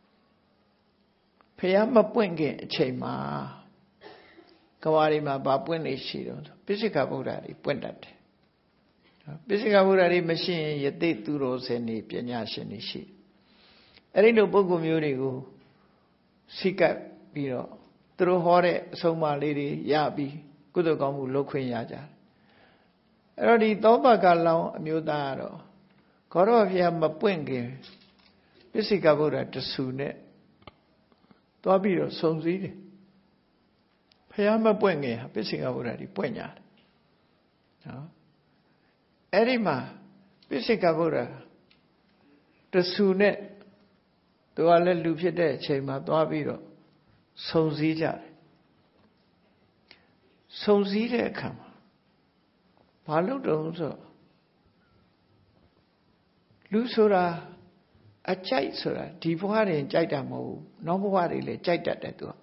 ဘုရားမပွင့်ခင်အချိန်မှာကဘာတွေမှာဗာပွင့်နေရှိတော့ပိစိကဗုဒ္ဓတွေပွင့်တတ်တယ်ပိစိကဗုဒ္ဓတွေမရှိရင်ယသိသူတော်စင်နေပညာရှင်တွေရှိအဲ့ဒီလိုပုဂ္ဂိုလ်မျိုးတွေကိုစိကပ်ပြီးတော့သူတို့ဟောတဲ့အဆုံးအမလေးတွေရပြီးကုသိုလ်ကောင်းမှုလုပ်ခွင့်ရကြတယ်အဲ့တော့ဒီသောဘကလောင်းအမျိုးသားကတော့ခေါရမဘုရားမပွင့်ခင်ပိစိကဗုဒ္ဓတဆူနဲ့သွားပြီးတော့စုံစည်းတယ်ဘုရားမပွင့်ခင်ပိစိကဗုဒ္ဓဒီပွင့်ကြတယ်နော်အဲ့ဒီမှာပိစိကဗုဒ္ဓတဆူနဲ့သူကလည်းလူဖြစ်တဲ့အချိန်မှာသွားပြီးတော့စုံစည်းကြတယ်စုံစည်းတဲ့အခါမှာဘာလို့တုံးဆိုလူဆိုတာအကြိုက်ဆိုတာဒီဘဝတွင်ကြိုက်တာမဟုတ်ဘူးနောက်ဘဝတွေလည်းကြိုက်တတ်တယ်သူက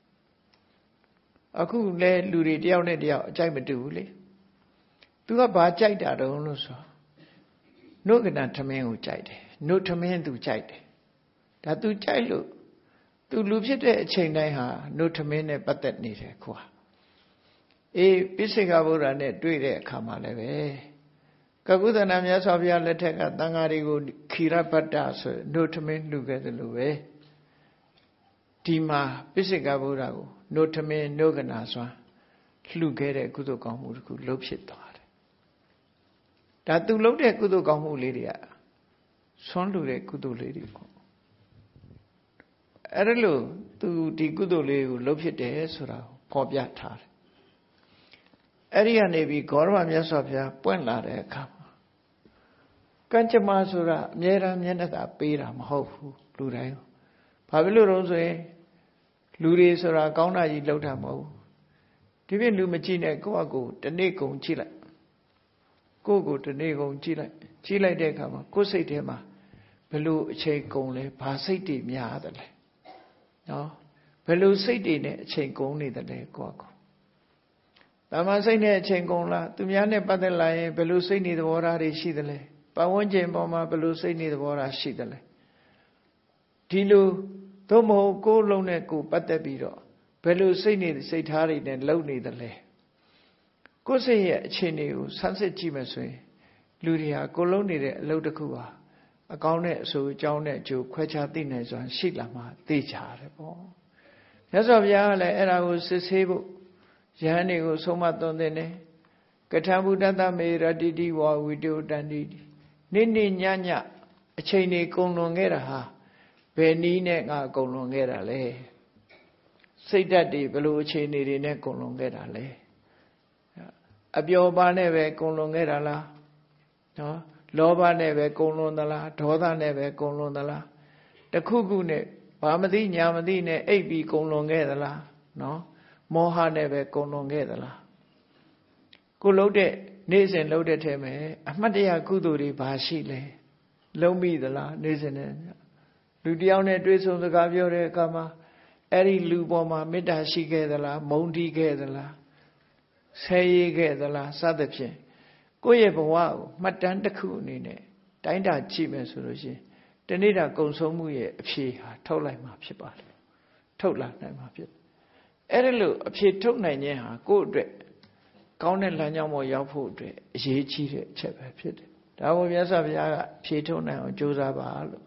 အခုလဲလူတွေတယောက်နဲ့တယောက်အကြိုက်မတူဘူးလေသူကဘာကြိုက်တာတုံးလို့ဆိုနှုတ်ကနာထမင်းကိုကြိုက်တယ်နှုတ်ထမင်းသူကြိုက်တယ်ဒါသူကြိုက်လို့သူလူဖြစ်တဲ့အချိန်တိုင်းဟာနှုတ်ထမင်းနဲ့ပတ်သက်နေတယ်ခွာအေးပိစိကဗုဒ္ဓနဲ့တွေ့တဲ့အခါမှာလည်းပဲကကုသနာမြတ်စွာဘုရားလက်ထက်ကသံဃာတွေကိုခီရပတ္တဆိုနှုတ်ထမင်းလှူခဲ့သလိုပဲဒီမှာပိစိကဗုဒ္ဓကိုနှုတ်ထမင်းနှုတ်ကနာစွာလှူခဲ့တဲ့ကုသိုလ်ကောင်းမှုတစ်ခုလုပ်ဖြစ်သွားတယ်ဒါသူလုပ်တဲ့ကုသိုလ်ကောင်းမှုလေးတွေကဆွမ်းလှူတဲ့ကုသိုလ်လေးတွေပေါ့အဲ့ဒါလို့သူဒီကုသိုလ်လေးကိုလုပ်ဖြစ်တယ်ဆိုတာကိုဖော်ပြထားတယ်အဲ့ဒီကနေပြီးဂေါရမမြတ်စွာဘုရားပွင့်လာတဲ့အခါမှာကံကြမ္မာဆိုတာအမြဲတမ်းမျက်နှာသာပေးတာမဟုတ်ဘူးလူတိုင်းဘာဖြစ်လို့တော့ဆိုရင်လူတွေဆိုတာကောင်းတာကြီးလှုပ်တာမဟုတ်ဘူးဒီပြင်လူမကြည့်နဲ့ကိုယ့်အကိုတနေ့ကုန်ကြည့်လိုက်ကိုယ့်ကိုတနေ့ကုန်ကြည့်လိုက်ကြည့်လိုက်တဲ့အခါမှာကိုယ်စိတ်ထဲမှာဘယ်လိုအချိန်ကုန်လဲဘာစိတ်တွေများတယ်လဲနော်ဘယ်လိုစိတ်တွေနဲ့အချိန်ကုန်နေတယ်လဲကိုယ့်အကိုတမန်စိတ်နဲ့အချိန်ကုန်လားသူများနဲ့ပတ်သက်လာရင်ဘယ်လိုစိတ်နေသဘောထားတွေရှိသလဲပတ်ဝန်းကျင်ပေါ်မှာဘယ်လိုစိတ်နေသဘောထားရှိသလဲဒီလိုသို့မဟုတ်ကိုယ်လုံးနဲ့ကိုယ်ပတ်သက်ပြီးတော့ဘယ်လိုစိတ်နေစိတ်ထားတွေနဲ့လုံနေသလဲကိုယ်စိတ်ရဲ့အခြေအနေကိုဆန်းစစ်ကြည့်မှဆိုရင်လူတွေဟာကိုယ်လုံးနေတဲ့အလုပ်တစ်ခုဟာအကောင်းနဲ့အဆိုးအကြောင်းနဲ့အကျိုးခွဲခြားသိနိုင်စွာရှိလာမှသိကြတယ်ပေါ့မြတ်စွာဘုရားကလည်းအဲ့ဒါကိုစစ်ဆေးဖို့ယဟန်တွေကိုဆုံးမသွန်သင်တယ်ကထံဘုဒ္ဓတမေရတိတိဝဝိတုတန္တိနိနိညညအချိန်တွေကုန်လွန်ခဲ့တာဟာဘယ်နည်းနဲ့ငါကုန်လွန်ခဲ့တာလဲစိတ်ဓာတ်တွေဘယ်လိုအခြေအနေတွေနဲ့ကုန်လွန်ခဲ့တာလဲအပျော်ပါနဲ့ပဲကုန်လွန်ခဲ့တာလားနော်လောဘနဲ့ပဲကုန်လွန်သလားဒေါသနဲ့ပဲကုန်လွန်သလားတခုခုနဲ့ဘာမသိညာမသိနဲ့အိပ်ပြီးကုန်လွန်ခဲ့သလားနော်မောဟနဲ့ပဲကုန်လွန်ခဲ့သလားကိုလှုပ်တဲ့နေ့စဉ်လှုပ်တဲ့ထဲမှာအမှတ်တရကုသိုလ်တွေဘာရှိလဲလုံးမိသလားနေ့စဉ်နဲ့လူတယောက်နဲ့တွေ့ဆုံစကားပြောတဲ့အခါမှာအဲ့ဒီလူပေါ်မှာမေတ္တာရှိခဲ့သလားမုန်းတီးခဲ့သလားဆဲရေးခဲ့သလားစသဖြင့်ကိုယ့်ရဲ့ဘဝကိုမှတ်တမ်းတစ်ခုအနေနဲ့တိုင်းတာကြည့်မယ်ဆိုလို့ရှိရင်တနေ့တာကုံဆုံးမှုရဲ့အဖြေဟာထုတ်လိုက်မှာဖြစ်ပါတယ်ထုတ်လာနိုင်မှာဖြစ်အဲ့ဒါလို့အဖြေထုတ်နိုင်ခြင်းဟာကိုယ့်အတွက်ကောင်းတဲ့လမ်းကြောင်းပေါ်ရောက်ဖို့အတွက်အရေးကြီးတဲ့အချက်ပဲဖြစ်တယ်ဒါကိုမြတ်စွာဘုရားကဖြေထုတ်နိုင်အောင်ကြိုးစားပါလို့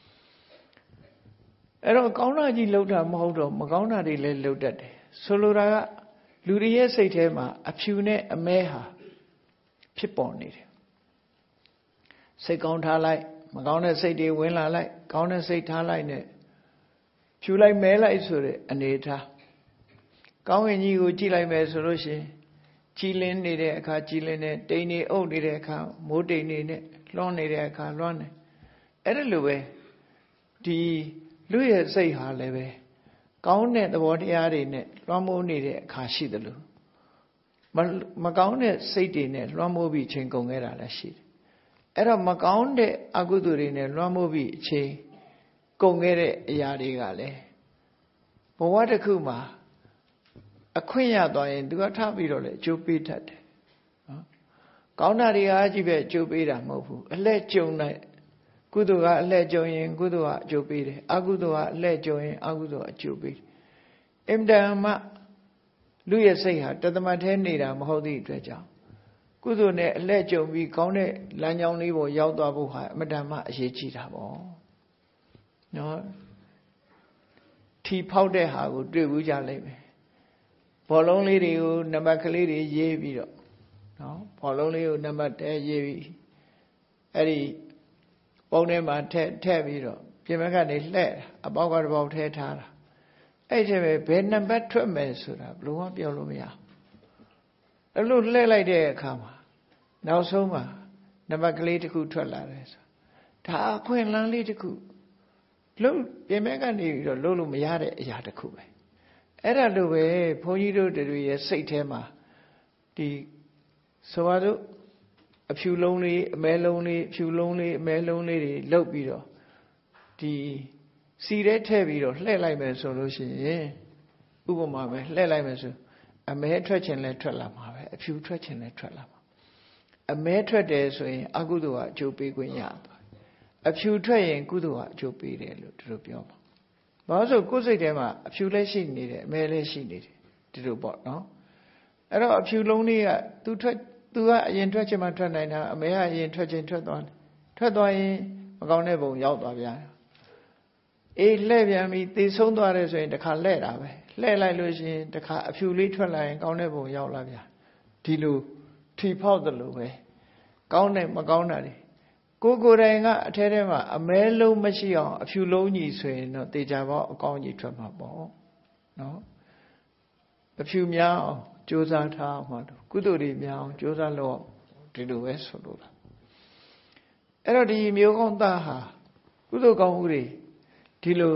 အဲ့တော့ကောင်းတာကြီးလှုပ်တာမဟုတ်တော့မကောင်းတာတွေလည်းလှုပ်တတ်တယ်ဆိုလိုတာကလူတွေရဲ့စိတ်ထဲမှာအဖြူနဲ့အမဲဟာဖြစ်ပေါ်နေတယ်စိတ်ကောင်းထားလိုက်မကောင်းတဲ့စိတ်တွေဝင်လာလိုက်ကောင်းတဲ့စိတ်ထားလိုက်နဲ့ဖြူလိုက်မဲလိုက်ဆိုတဲ့အနေထားကောင်းကင်ကြီးကိုကြည့်လိုက်မယ်ဆိုလို့ရှိရင်ကြည်လင်းနေတဲ့အခါကြည်လင်းနေတိမ်နေအုပ်နေတဲ့အခါမိုးတိမ်နေနဲ့လွှမ်းနေတဲ့အခါလွှမ်းနေအဲ့ဒါလိုပဲဒီလူရဲ့စိတ်ဟာလည်းပဲကောင်းတဲ့သဘောတရားတွေနဲ့လွှမ်းမိုးနေတဲ့အခါရှိတယ်လို့မကောင်းတဲ့စိတ်တွေနဲ့လွှမ်းမိုးပြီးချိန်ကုန်ခဲ့တာလည်းရှိတယ်အဲ့တော့မကောင်းတဲ့အကုသိုလ်တွေနဲ့လွှမ်းမိုးပြီးအချိန်ကုန်ခဲ့တဲ့အရာတွေကလည်းဘဝတစ်ခုမှာအခွင့်ရသွားရင်သူကထပြီးတော့လေအကျိုးပေးတတ်တယ်နော်ကောင်းတာတွေအားကြီးပဲအကျိုးပေးတာမဟုတ်ဘူးအလှဲ့ကြုံတဲ့ကုသိုလ်ကအလှဲ့ကြုံရင်ကုသိုလ်ကအကျိုးပေးတယ်အကုသိုလ်ကအလှဲ့ကြုံရင်အကုသိုလ်အကျိုးပေးတယ်အင်တန်မှလူရဲ့စိတ်ဟာတသမတ်ထဲနေတာမဟုတ်သည့်အတွက်ကြောင့်ကုသိုလ်နဲ့အလှဲ့ကြုံပြီးကောင်းတဲ့လမ်းကြောင်းလေးပေါ်ရောက်သွားဖို့ဟာအမတန်မှအရေးကြီးတာပေါ့နော်ထီဖောက်တဲ့ဟာကိုတွေ့ဘူးကြလိမ့်မယ်ဘောလုံးလေးတွေကိုနံပါတ်ကလေးတွေရေးပြီးတော့နော်ဘောလုံးလေးကိုနံပါတ်တဲရေးပြီးအဲ့ဒီပုံထဲမှာထည့်ထည့်ပြီးတော့ပြင်ဘက်ကနေလှဲ့အပေါက်ကတစ်ပေါက်ထဲထားတာအဲ့ဒီပဲဘယ်နံပါတ်ထွက်မယ်ဆိုတာဘယ်လိုမှပြောလို့မရအဲ့လိုလှဲ့လိုက်တဲ့အခါမှာနောက်ဆုံးမှာနံပါတ်ကလေးတစ်ခုထွက်လာတယ်ဆိုဒါအခွင့်အလမ်းလေးတစ်ခုလုံးပြင်ဘက်ကနေပြီးတော့လုံးလို့မရတဲ့အရာတစ်ခုပဲအဲ့ဒါလိုပဲဘုန်းကြီးတို့တွေရဲ့စိတ်ထဲမှာဒီဆိုပါစို့အဖြူလုံးလေးအမဲလုံးလေးအဖြူလုံးလေးအမဲလုံးလေးတွေလုတ်ပြီးတော့ဒီစီထဲထည့်ပြီးတော့လှည့်လိုက်မယ်ဆိုလို့ရှိရင်ဥပမာပဲလှည့်လိုက်မယ်ဆိုအမဲထွက်ခြင်းလဲထွက်လာမှာပဲအဖြူထွက်ခြင်းလဲထွက်လာမှာအမဲထွက်တယ်ဆိုရင်အကုသိုလ်ကအကျိုးပေးခွင့်ရသွားအဖြူထွက်ရင်ကုသိုလ်ကအကျိုးပေးတယ်လို့တို့ပြောမှာဘာလို့ဆိုကိုယ်စိတ်ထဲမှာအဖြူလည်းရှိနေတယ်အမဲလည်းရှိနေတယ်ဒီလိုပေါ့နော်အဲ့တော့အဖြူလုံးလေးကသူထွက်သူကအရင်ထွက်ခြင်းမှထွက်နိုင်တာအမဲကအရင်ထွက်ခြင်းထွက်သွားတယ်ထွက်သွားရင်မကောင်းတဲ့ဘုံရောက်သွားပြန်အေးလှဲ့ပြန်ပြီးသေဆုံးသွားတယ်ဆိုရင်တခါလှဲ့တာပဲလှဲ့လိုက်လို့ရှိရင်တခါအဖြူလေးထွက်လာရင်ကောင်းတဲ့ဘုံရောက်လာပြန်ဒီလိုထီဖောက်တယ်လို့ပဲကောင်းတယ်မကောင်းတာတွေကိုကိုယ်တိုင်ကအထဲထဲမှာအမဲလုံးမရှိအောင်အဖြူလုံးကြီးဆိုရင်တော့တေချာပေါက်အကောင်းကြီးထွက်မှာပေါ့နော်အဖြူများအောင်ကြိုးစားထားအောင်မှာကုသိုလ်တွေများအောင်ကြိုးစားလို့ဒီလိုပဲဆိုလို့လားအဲ့တော့ဒီမျိုးကောင်းသားဟာကုသိုလ်ကောင်းမှုတွေဒီလို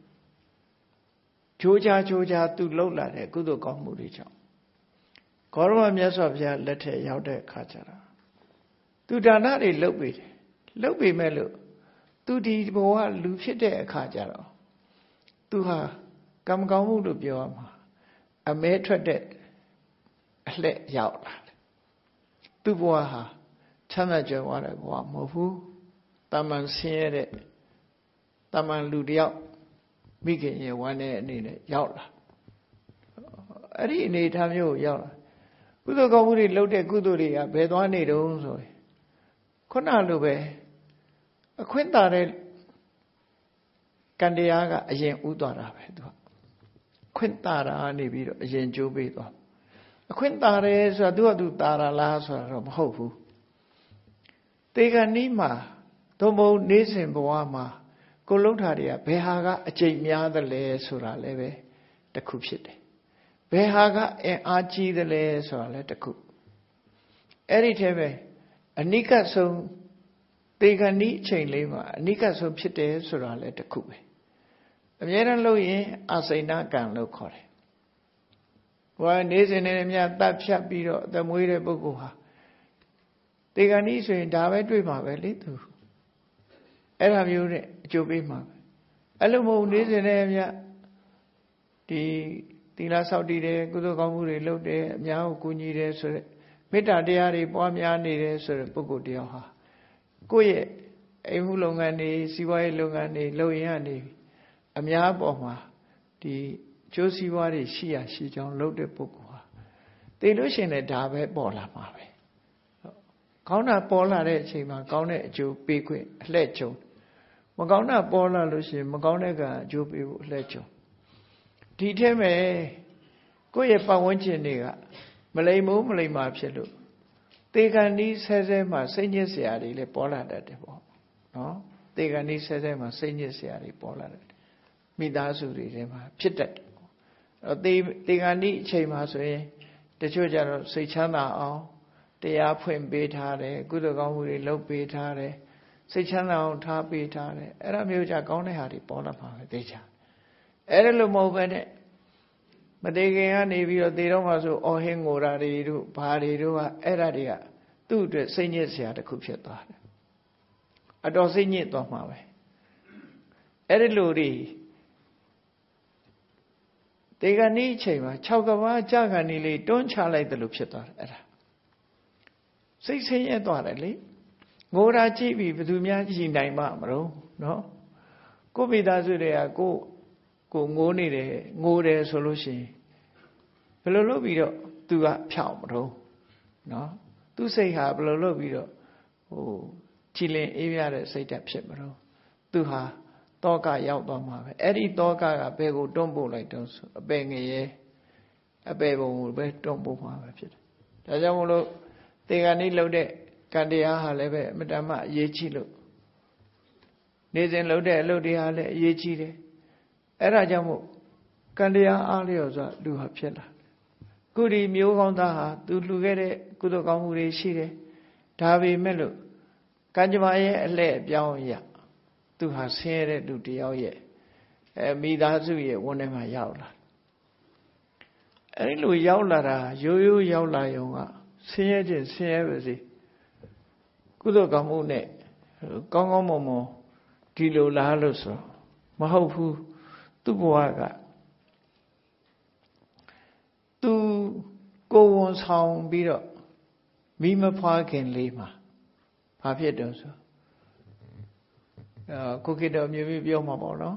ကြိုးကြားကြိုးကြားသူလှုပ်လာတဲ့ကုသိုလ်ကောင်းမှုတွေကြောင့်ဂေါရမမြတ်စွာဘုရားလက်ထက်ရောက်တဲ့အခါကျတော့သူဒါနတွေလှုပ်ပေတယ်လှုပ်ပေမဲ့လို့သူဒီဘဝလူဖြစ်တဲ့အခါကျတော့သူဟာကံကောင်းမှုလို့ပြောရမှာအမဲထွက်တဲ့အလှဲ့ရောက်လာတယ်သူဘဝဟာချမ်းသာကြွယ်ဝတဲ့ဘဝမဟုတ်ဘူးတာမန်ဆင်းရဲတဲ့တာမန်လူတယောက်မိခင်ရဲ့ဝမ်းတဲ့အနေနဲ့ရောက်လာအဲ့ဒီအနေထားမျိုးကိုရောက်လာကုသိုလ်ကောင်းမှုတွေလုပ်တဲ့ကုသိုလ်တွေကဘယ်သွားနေတုံးဆိုရင်ခုနလိုပဲအခွင့်တာတဲ့ကံတရားကအရင်ဥသွားတာပဲသူကခွင့်တာတာနေပြီးတော့အရင်ကြိုးပေးသွားအခွင့်တာတယ်ဆိုတာသူကသူတာတာလားဆိုတာတော့မဟုတ်ဘူးတေခဏီးမှာသို့မဟုတ်နေစဉ်ဘဝမှာကိုလှုပ်တာတွေကဘယ်ဟာကအကျိတ်များသလဲဆိုတာလည်းပဲတစ်ခုဖြစ်တယ်ဘယ်ဟာကအင်အားကြီးသလဲဆိုတာလည်းတစ်ခုအဲ့ဒီထဲပဲအနိကဆုံးတေခဏီးအချိန်လေးမှာအနိကဆုံးဖြစ်တယ်ဆိုတာလည်းတစ်ခုပဲအမြဲတမ်းလို့ရင်အစိဏကံလို့ခေါ်တယ်ဟိုကနေစဉ်နဲ့မြတ်တပ်ဖြတ်ပြီးတော့အသက်မွေးတဲ့ပုဂ္ဂိုလ်ဟာတေခဏီးဆိုရင်ဒါပဲတွေ့မှာပဲလေသူအဲ့ဒါမျိုးနဲ့အကျိုးပေးမှာပဲအဲ့လိုမဟုတ်နေစဉ်နဲ့မြတ်ဒီသီလဆောက်တည်တယ်ကုသိုလ်ကောင်းမှုတွေလုပ်တယ်အများကိုကူညီတယ်ဆိုတဲ့မေတ္တာတရားတွေပွားများနေတယ်ဆိုတဲ့ပုဂ္ဂိုလ်တယောက်ဟာကိုယ့်ရဲ့အိမ်မှုလုပ်ငန်းတွေစီးပွားရေးလုပ်ငန်းတွေလုပ်ရင်ကနေအများပေါ်မှာဒီကျိုးစီးပွားတွေရှိရရှိကြောင်းလုပ်တဲ့ပုဂ္ဂိုလ်ဟာသိလို့ရှိရင်လည်းဒါပဲပေါ်လာမှာပဲကောင်းတာပေါ်လာတဲ့အချိန်မှာကောင်းတဲ့အကျိုးပေးခွင့်အလှဲ့ကြုံမကောင်းတာပေါ်လာလို့ရှိရင်မကောင်းတဲ့ကအကျိုးပေးဖို့အလှဲ့ကြုံဒီထဲမှာကိုယ့်ရဲ့ပတ်ဝန်းကျင်တွေကမလိမ်မိုးမလိမ်မာဖြစ်လို့တေခဏီးဆဲဆဲမှာစိတ်ညစ်စရာတွေလည်းပေါ်လာတတ်တယ်ပေါ့နော်တေခဏီးဆဲဆဲမှာစိတ်ညစ်စရာတွေပေါ်လာတယ်မိသားစုတွေထဲမှာဖြစ်တတ်တယ်ပေါ့အဲ့တေတေခဏီးအချိန်မှာဆိုရင်တချို့ကြတော့စိတ်ချမ်းသာအောင်တရားဖွင့်ပေးထားတယ်ကုသိုလ်ကောင်းမှုတွေလုပ်ပေးထားတယ်စိတ်ချမ်းသာအောင်ထားပေးထားတယ်အဲ့ဒါမျိုးကြကောင်းတဲ့ဟာတွေပေါ်လာမှာပဲသိချာအဲ့ဒါလို့မဟုတ်ပဲနဲ့မသေးခင်ကနေပြီးတော့သေတော့မှဆိုအော်ဟင်းငိုတာတွေတို့ဘာတွေတို့ကအဲ့ဒါတွေကသူ့အတွက်စိတ်ညစ်စရာတစ်ခုဖြစ်သွားတယ်အတော်စိတ်ညစ်သွားမှာပဲအဲ့ဒီလိုတွေတေခဏီးအချိန်မှာ၆ကဘာကြာခဏီးလေးတွန်းချလိုက်တယ်လို့ဖြစ်သွားတယ်အဲ့ဒါစိတ်ဆင်းရဲသွားတယ်လေငိုတာကြည့်ပြီးဘယ်သူများကြည်နိုင်မှာမလို့နော်ကိုမိသားစုတွေကကိုကိုငိုးနေတယ်ငိုတယ်ဆိုလို့ရှိရင်ဘယ်လိုလုပ်ပြီးတော့သူကဖြောင်းမလို့နော်သူစိတ်ဟာဘယ်လိုလုပ်ပြီးတော့ဟိုကြည်လင်အေးရတဲ့စိတ်ဓာတ်ဖြစ်မလို့သူဟာတောကရောက်သွားမှာပဲအဲ့ဒီတောကကဘယ်ကိုတွန်းပို့လိုက်တော့ဆိုအပင်ငရဲအပေပုံကိုပဲတွန်းပို့မှာပဲဖြစ်တယ်ဒါကြောင့်မလို့တေဂာနိလှုပ်တဲ့ကံတရားဟာလည်းပဲအမတ္တမအရေးကြီးလို့နေစဉ်လှုပ်တဲ့အလုပ်တွေဟာလည်းအရေးကြီးတယ်အဲ့ဒါကြောင့်မို့ကံတရားအားလျော်စွာလူဟာဖြစ်လာခုဒီမျိုးကောင်းသားဟာသူလှူခဲ့တဲ့ကုသိုလ်ကောင်းမှုတွေရှိတယ်ဒါပေမဲ့လို့ကံကြမ္မာရဲ့အလှည့်အပြောင်းအရသူဟာဆင်းရဲတဲ့လူတယောက်ရဲ့အဲမိသားစုရဲ့ဝန်ထဲမှာရောက်လာအဲဒီလိုရောက်လာတာရိုးရိုးရောက်လာရုံကဆင်းရဲခြင်းဆင်းရဲပါစေကုသိုလ်ကောင်းမှုနဲ့ကောင်းကောင်းမွန်မွန်ဒီလိုလားလို့ဆိုမဟုတ်ဘူးသူ့ဘဝကသူကိုယ်ဝန်ဆောင်ပြီးတော့မိမဖွားခင်လေးမှာဘာဖြစ်တော့ဆိုအဲကိုကိတော်မျိုးမျိုးပြောမှာပေါ့နော်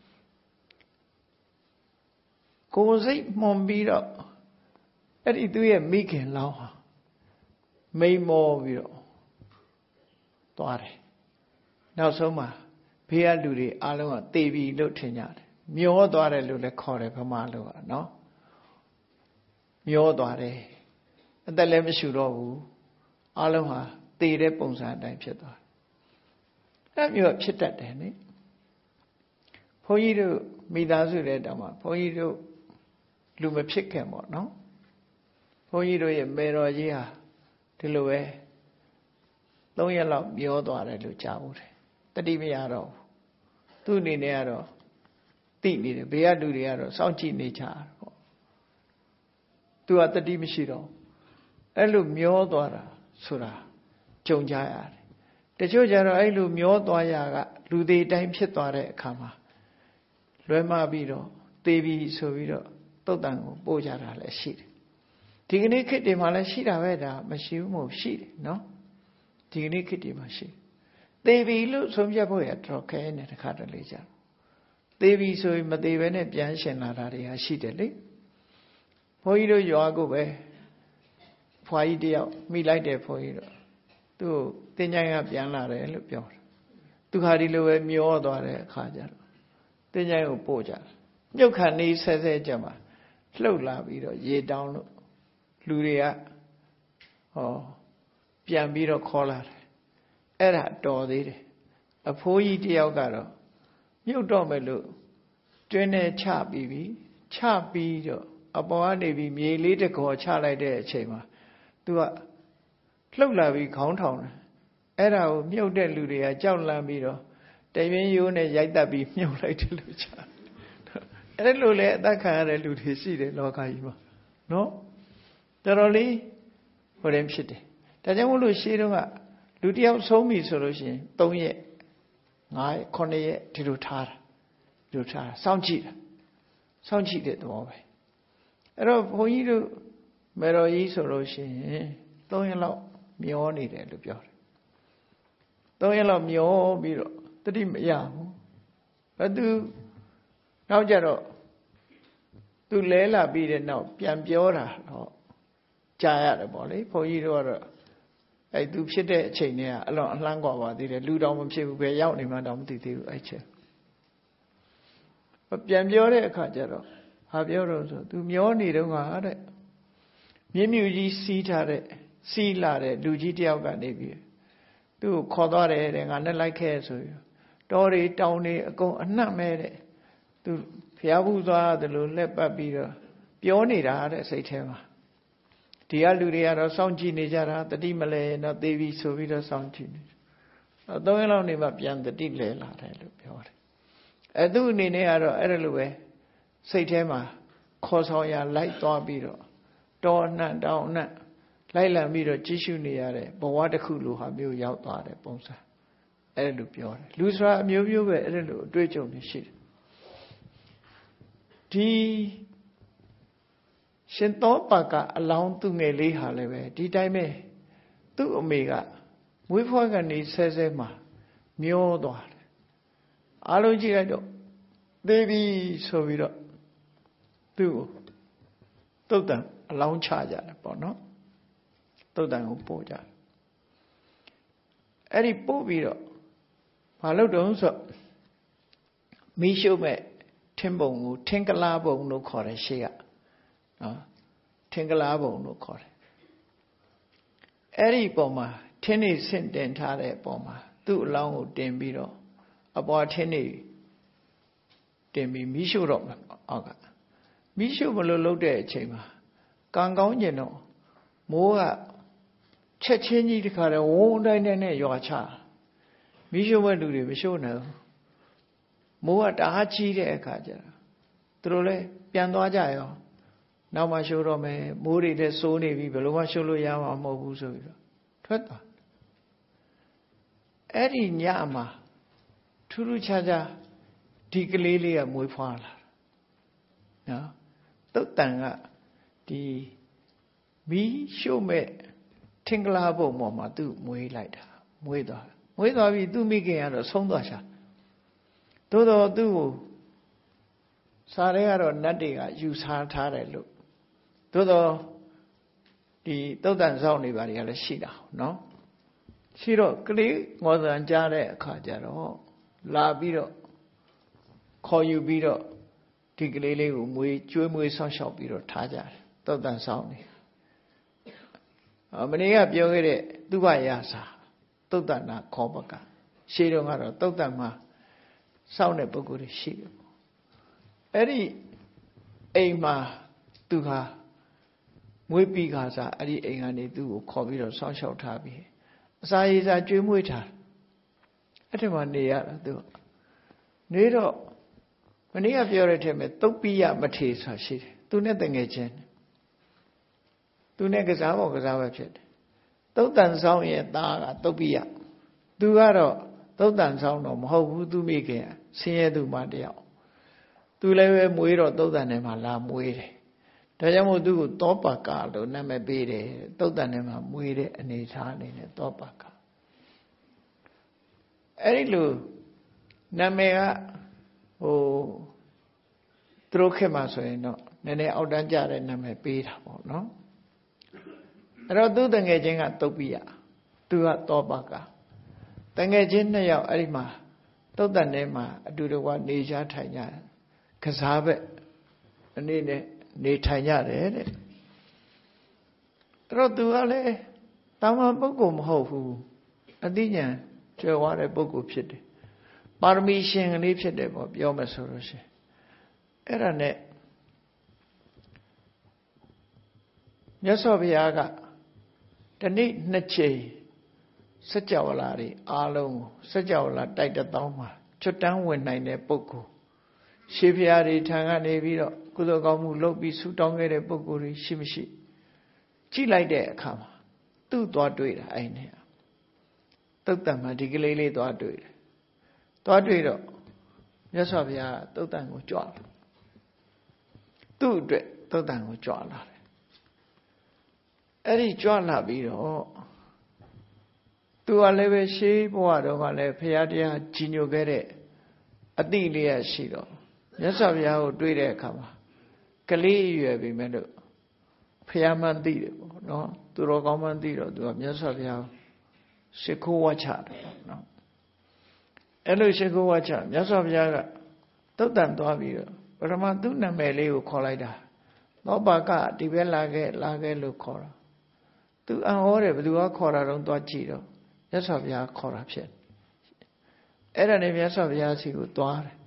ကိုယ်စိတ်မှန်ပြီးတော့အဲ့ဒီသူ့ရဲ့မိခင်လောင်းဟာမိန်မောပြီးတော့သွားတယ်နောက်ဆုံးမှာဘေးကလူတွေအားလုံးကတေပြီလို့ထင်ကြတယ်မျောသွားတယ်လို့လည်းခေါ်တယ်ဗမာလိုကနော်မျောသွားတယ်အသက်လည်းမရှိတော့ဘူးအားလုံးဟာတေတဲ့ပုံစံအတိုင်းဖြစ်သွားတယ်အဲ့မျိုးဖြစ်တတ်တယ်နိဘုန်းကြီးတို့မိသားစုတဲ့တောင်မှဘုန်းကြီးတို့လူမဖြစ်ခင်ပေါ့နော်ဘုန်းကြီးတို့ရဲ့မေတော်ကြီးဟာဒီလိုပဲသုံးရက်လောက်မျောသွားတယ်လို့ကြားဘူးတယ်တတိမရတော့သူ့အနေနဲ့ကတော့တိနေတယ်ဘေးကလူတွေကတော့စောင့်ကြည့်နေကြတာပေါ့သူကတတိမရှိတော့အဲ့လိုမျောသွားတာဆိုတာကြုံကြရတယ်တချို့ကျတော့အဲ့လိုမျောသွားရကလူသေးတိုင်းဖြစ်သွားတဲ့အခါမှာလွဲမှားပြီးတော့သေပြီဆိုပြီးတော့တုတ်တန်ကိုပို့ကြတာလည်းရှိတယ်ဒီကနေ့ခေတ်တွေမှာလည်းရှိတာပဲဒါမရှိဘူးမဟုတ်ရှိတယ်နော်ဒီကနေ့ခေတ်တွေမှာရှိသေပြီလို့ဆုံးဖြတ်ဖို့ရတော့ခဲနေတခါတလေကြာသေပြီဆိုရင်မသေဘဲနဲ့ပြန်ရှင်လာတာတွေဟာရှိတယ်လေဘုန်းကြီးတို့ရွာကိုပဲဖွာကြီးတယောက်မိလိုက်တယ်ဘုန်းကြီးတို့သူ့တင်ကြိုင်ကပြန်လာတယ်လို့ပြောတယ်သူခါဒီလိုပဲမျောသွားတဲ့အခါကျတော့တင်ကြိုင်ကိုပို့ကြတယ်မြုပ်ခဏနေဆဲဆဲကြမှာလှုပ်လာပြီးတော့ရေတောင်းလို့လူတွေကဟောပြန်ပြီးတော့ခေါ်လာတယ်အဲ့ဒါတော်သေးတယ်အဖိုးကြီးတယောက်ကတော့မြုပ်တော့မယ်လို့တွင်းနဲ့ချပြီးပြီချပြီးတော့အပေါ်ကနေပြီးမြေလေးတကောချလိုက်တဲ့အချိန်မှာသူကလှုပ်လာပြီးခေါင်းထောင်တယ်အဲ့ဒါကိုမြုပ်တဲ့လူတွေကကြောက်လန့်ပြီးတော့တရွင်းရိုးနဲ့ရိုက်တက်ပြီးမြုပ်လိုက်တယ်လို့ချာအဲ့လိုလေအသက်ခံရတဲ့လူတွေရှိတယ်လောကကြီးမှာနော်တော်တော်လေးဟိုရင်ဖြစ်တယ်ဒါကြောင့်မို့လို့ရှေးတုန်းကလူတယောက်ဆုံးပြီဆိုလို့ရှိရင်၃ရက်၅ရက်ခုနှစ်ရက်ဒီလိုထားတာဒီလိုထားတာစောင့်ကြည့်တာစောင့်ကြည့်တဲ့သဘောပဲအဲ့တော့ဘုန်းကြီးတို့မေတော်ကြီးဆိုလို့ရှိရင်၃ရက်လောက်မျောနေတယ်လို့ပြောတယ်၃ရက်လောက်မျောပြီးတော့တတိမရဘူးဘယ်သူနောက်ကြတော့သူလဲလာပြီးတဲ့နောက်ပြန်ပြောတာတော့ကြားရတယ်ပေါ့လေဘုန်းကြီးတို့ကတော့အဲ့သူဖြစ်တဲ့အချိန်တည်းကအလွန်အလှမ်းกว่าပါသေးတယ်လူတော်မဖြစ်ဘူးပဲရောက်နေမှတော့မသိသေးဘူးအဲ့ချက်ပြန်ပြောတဲ့အခါကျတော့ဟာပြောတော့ဆိုသူမျောနေတော့ကတဲ့မြင်းမြူကြီးစီးထားတဲ့စီးလာတဲ့လူကြီးတယောက်ကနေပြီးသူ့ကိုခေါ်သွားတယ်တဲ့ငါနဲ့လိုက်ခဲ့ဆိုပြီးတော်တွေတောင်းတွေအကုန်အနှံ့မဲ့တဲ့သူဖျားဘူးသွားတယ်လို့လက်ပတ်ပြီးတော့ပြောနေတာတဲ့စိတ်ထဲမှာဒီကလူတွေကတော့စောင့်ကြည့်နေကြတာတတိမလဲတော့သေပြီဆိုပြီးတော့စောင့်ကြည့်နေအသုံးရလောက်နေမှပြန်တတိလဲလာတယ်လို့ပြောတယ်အဲသူ့အနေနဲ့ကတော့အဲ့ဒါလိုပဲစိတ်ထဲမှာခေါ်ဆောင်ရလိုက်သွားပြီးတော့တောအနှံ့တောင်အနှံ့လိုက်လံပြီးတော့ကြည့်ရှုနေရတဲ့ဘဝတစ်ခုလိုဟာမျိုးရောက်သွားတဲ့ပုံစံအဲ့လိုပြောတယ်လူဆိုတာအမျိုးမျိုးပဲအဲ့လိုအတွေ့အကြုံတွေရှိတယ်ဒီရှင်သောပါကအလောင်းသူငယ်လေးဟာလည်းပဲဒီတိုင်းပဲသူ့အမေကမွေးဖွားကနေဆဲဆဲမှာမျောသွားတယ်အားလုံးကြည့်လိုက်တော့သေပြီဆိုပြီးတော့သူ့ကိုတုတ်တန်အလောင်းချကြတယ်ပေါ့နော်တုတ်တန်ကိုပို့ကြတယ်အဲ့ဒီပို့ပြီးတော့ဘာလို့တုံးဆိုမီးရှို့မဲ့ထင်းပုံကိုထင်းကလားပုံလို့ခေါ်တယ်ရှေ့ကနော်ထင်္ဂလားဘုံလို့ခေါ်တယ်အဲ့ဒီပုံမှာထင်းနေဆင့်တင်ထားတဲ့ပုံမှာသူ့အလောင်းကိုတင်ပြီးတော့အပေါ်ထင်းနေတင်ပြီးမိရှုတော့မှာအောက်ကမိရှုမလို့လုပ်တဲ့အချိန်မှာကံကောင်းကျင်တော့မိုးကချက်ချင်းကြီးတခါတည်းဝုန်းတိုင်းတိုင်းနဲ့ရွာချမိရှုမဲ့လူတွေမရှုနိုင်ဘူးမိုးကတအားကြီးတဲ့အခါကျတော့သူတို့လည်းပြန်သွားကြရောနောက်မှရှုတော့မယ်မိုးတွေလည်းစိုးနေပြီဘယ်လိုမှရှုလို့ရမှာမဟုတ်ဘူးဆိုပြီးတော့ထွက်သွားအဲ့ဒီညမှာထူးထူးခြားခြားဒီကလေးလေးကမွေးဖွားလာနော်တုတ်တန်ကဒီမီးရှို့မဲ့ထင်္ဂလားဘုံပေါ်မှာသူ့မွေးလိုက်တာမွေးသွားမွေးသွားပြီသူ့မိခင်ကတော့ဆုံးသွားရှာသို့တော့သူ့ကိုစားရဲကတော့နတ်တွေကယူစားထားတယ်လို့သို့တော့ဒီတုတ်တန်ဆောင်နေပါတွေကလည်းရှိတာနော်ရှိတော့ကလေးငေါ်စံကြားတဲ့အခါကျတော့လာပြီးတော့ခေါ်ယူပြီးတော့ဒီကလေးလေးကိုမွေးကျွေးမွေးဆောက်ရှောက်ပြီးတော့ထားကြတယ်တုတ်တန်ဆောင်နေမနေ့ကပြောခဲ့တဲ့သူဘရာစာတုတ်တန်နာခောပကရှေးတုန်းကတော့တုတ်တန်မှာစောင့်တဲ့ပုဂ္ဂိုလ်တွေရှိတယ်အဲ့ဒီအိမ်မှာသူဟာမွေးပြီးခါစားအဲ့ဒီအိမ်ကနေသူ့ကိုခေါ်ပြီးတော့ဆောက်ရှောက်ထားပြီးအစာရေစာကျွေးမွေးထားအဲ့ဒီမှာနေရတာသူနေတော့မနေ့ကပြောရတဲ့ထဲမှာသုတ်ပိယမထေဆိုရှိတယ်သူနဲ့တငယ်ချင်းသူနဲ့ကစားပေါ်ကစားပဲဖြစ်တယ်သုတ်တန်ဆောင်ရဲ့သားကသုတ်ပိယသူကတော့သုတ်တန်ဆောင်တော့မဟုတ်ဘူးသူမိခင်ဆင်းရဲသူမတယောက်သူလည်းပဲမွေးတော့သုတ်တန်ထဲမှာလာမွေးတယ်ဒါကြောင့်မို့သူ့ကိုသောပါကလို့နာမည်ပေးတယ်သုတ်တန်ထဲမှာမွေးတဲ့အနေထားအနေနဲ့သောပါကအဲ့ဒီလိုနာမည်ကဟိုသူတို့ခေတ်မှာဆိုရင်တော့နည်းနည်းအောက်တန်းကျတဲ့နာမည်ပေးတာပေါ့နော်အဲ့တော့သူ့တငယ်ချင်းကသုတ်ပိယသူကသောပါကတငယ်ချင်းနှစ်ယောက်အဲ့ဒီမှာသုတ်တန်ထဲမှာအတူတကွနေကြထိုင်ကြကစားဘက်အနေနဲ့နေထိုင်ကြတယ်တဲ့အဲ့တော့သူကလည်းတာမန်ပုဂ္ဂိုလ်မဟုတ်ဘူးအသိဉာဏ်ကျွယ်ဝတဲ့ပုဂ္ဂိုလ်ဖြစ်တယ်ပါရမီရှင်ကလေးဖြစ်တယ်ပေါ့ပြောမယ်ဆိုလို့ရှိရင်အဲ့ဒါနဲ့မြတ်စွာဘုရားကတနေ့နှစ်ချိန်စัจ java လာတွေအားလုံးစัจ java လာတိုက်တသောမှာချွတ်တန်းဝင်နိုင်တဲ့ပုဂ္ဂိုလ်ရှေးဘုရားတွေထံကနေပြီးတော့ကုသိုလ်ကောင်းမှုလုပ်ပြီးဆုတောင်းခဲ့တဲ့ပုဂ္ဂိုလ်တွေရှိမရှိကြည့်လိုက်တဲ့အခါမှာသူ့သွားတွေ့တာအဲ့နဲ့တုတ်တန်မှာဒီကလေးလေးသွားတွေ့တယ်သွားတွေ့တော့မြတ်စွာဘုရားတုတ်တန်ကိုကြွလာသူ့အတွက်တုတ်တန်ကိုကြွလာတယ်အဲ့ဒီကြွလာပြီးတော့သူကလည်းပဲရှေးဘဝတော့ကလည်းဘုရားတရားကြီးညိုခဲ့တဲ့အတိလေးရရှိတော့မြတ်စွာဘုရားကိုတွေ့တဲ့အခါမှာကလေးအရွယ်ပြီမဲ့လို့ဘုရားမှန်သိတယ်ပေါ့နော်သူတော်ကောင်းမှန်သိတော့သူကမြတ်စွာဘုရားရှ िख ိုးဝါချတယ်ပေါ့နော်အဲ့လိုရှ िख ိုးဝါချမြတ်စွာဘုရားကတုတ်တန်သွားပြီးတော့ပထမသူ့နာမည်လေးကိုခေါ်လိုက်တာသောပါကဒီဘက်လာခဲ့လာခဲ့လို့ခေါ်တာသူအံ့ဩတယ်ဘယ်သူကခေါ်တာတော့သွားကြည့်တော့မြတ်စွာဘုရားခေါ်တာဖြစ်အဲ့ဒါနဲ့မြတ်စွာဘုရားစီကိုသွားတယ်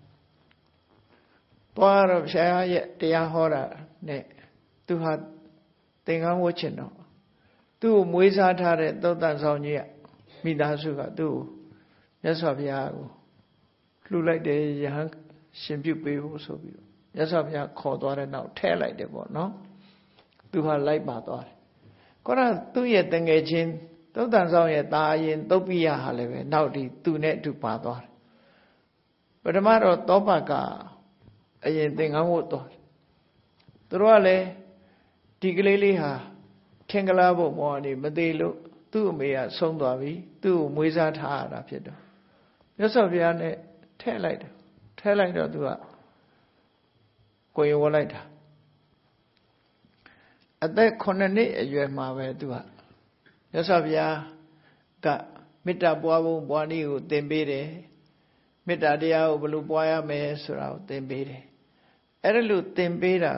သွားတော့ဘုရားရဲ့တရားဟောတာနဲ့သူဟာသင်္ကန်းဝတ်ချင်တော့သူ့ကိုမွေးစားထားတဲ့သုတ်တန်ဆောင်ကြီးကမိသားစုကသူ့ကိုမြတ်စွာဘုရားကိုလှူလိုက်တယ်ယဟန်ရှင်ပြုပေးဖို့ဆိုပြီးတော့မြတ်စွာဘုရားခေါ်သွားတဲ့နောက်ထဲလိုက်တယ်ပေါ့နော်သူဟာလိုက်ပါသွားတယ်ခေါင်းကသူ့ရဲ့တငယ်ချင်းသုတ်တန်ဆောင်ရဲ့တာရင်သုတ်ပိယဟာလည်းပဲနောက်ဒီသူနဲ့အတူပါသွားတယ်ပထမတော့သောပါကအရင်သင်္ကန်းဝတ်သွားတယ်သူတို့ကလည်းဒီကလေးလေးဟာထင်္ဂလားဘုံမောနေမသေးလို့သူ့အမေကဆုံးသွားပြီသူ့ကိုမွေးစားထားရတာဖြစ်တော့မြတ်စွာဘုရားနဲ့ထဲလိုက်တယ်ထဲလိုက်တော့သူကကိုယ်ဝလိုက်တာအသက်ခုနှစ်နှစ်အရွယ်မှာပဲသူကမြတ်စွာဘုရားကမေတ္တာပွားဖို့ပွားနည်းကိုသင်ပေးတယ်မေတ္တာတရားကိုဘယ်လိုပွားရမလဲဆိုတာကိုသင်ပေးတယ်အဲ့ဒါလို့သင်ပေးတာကို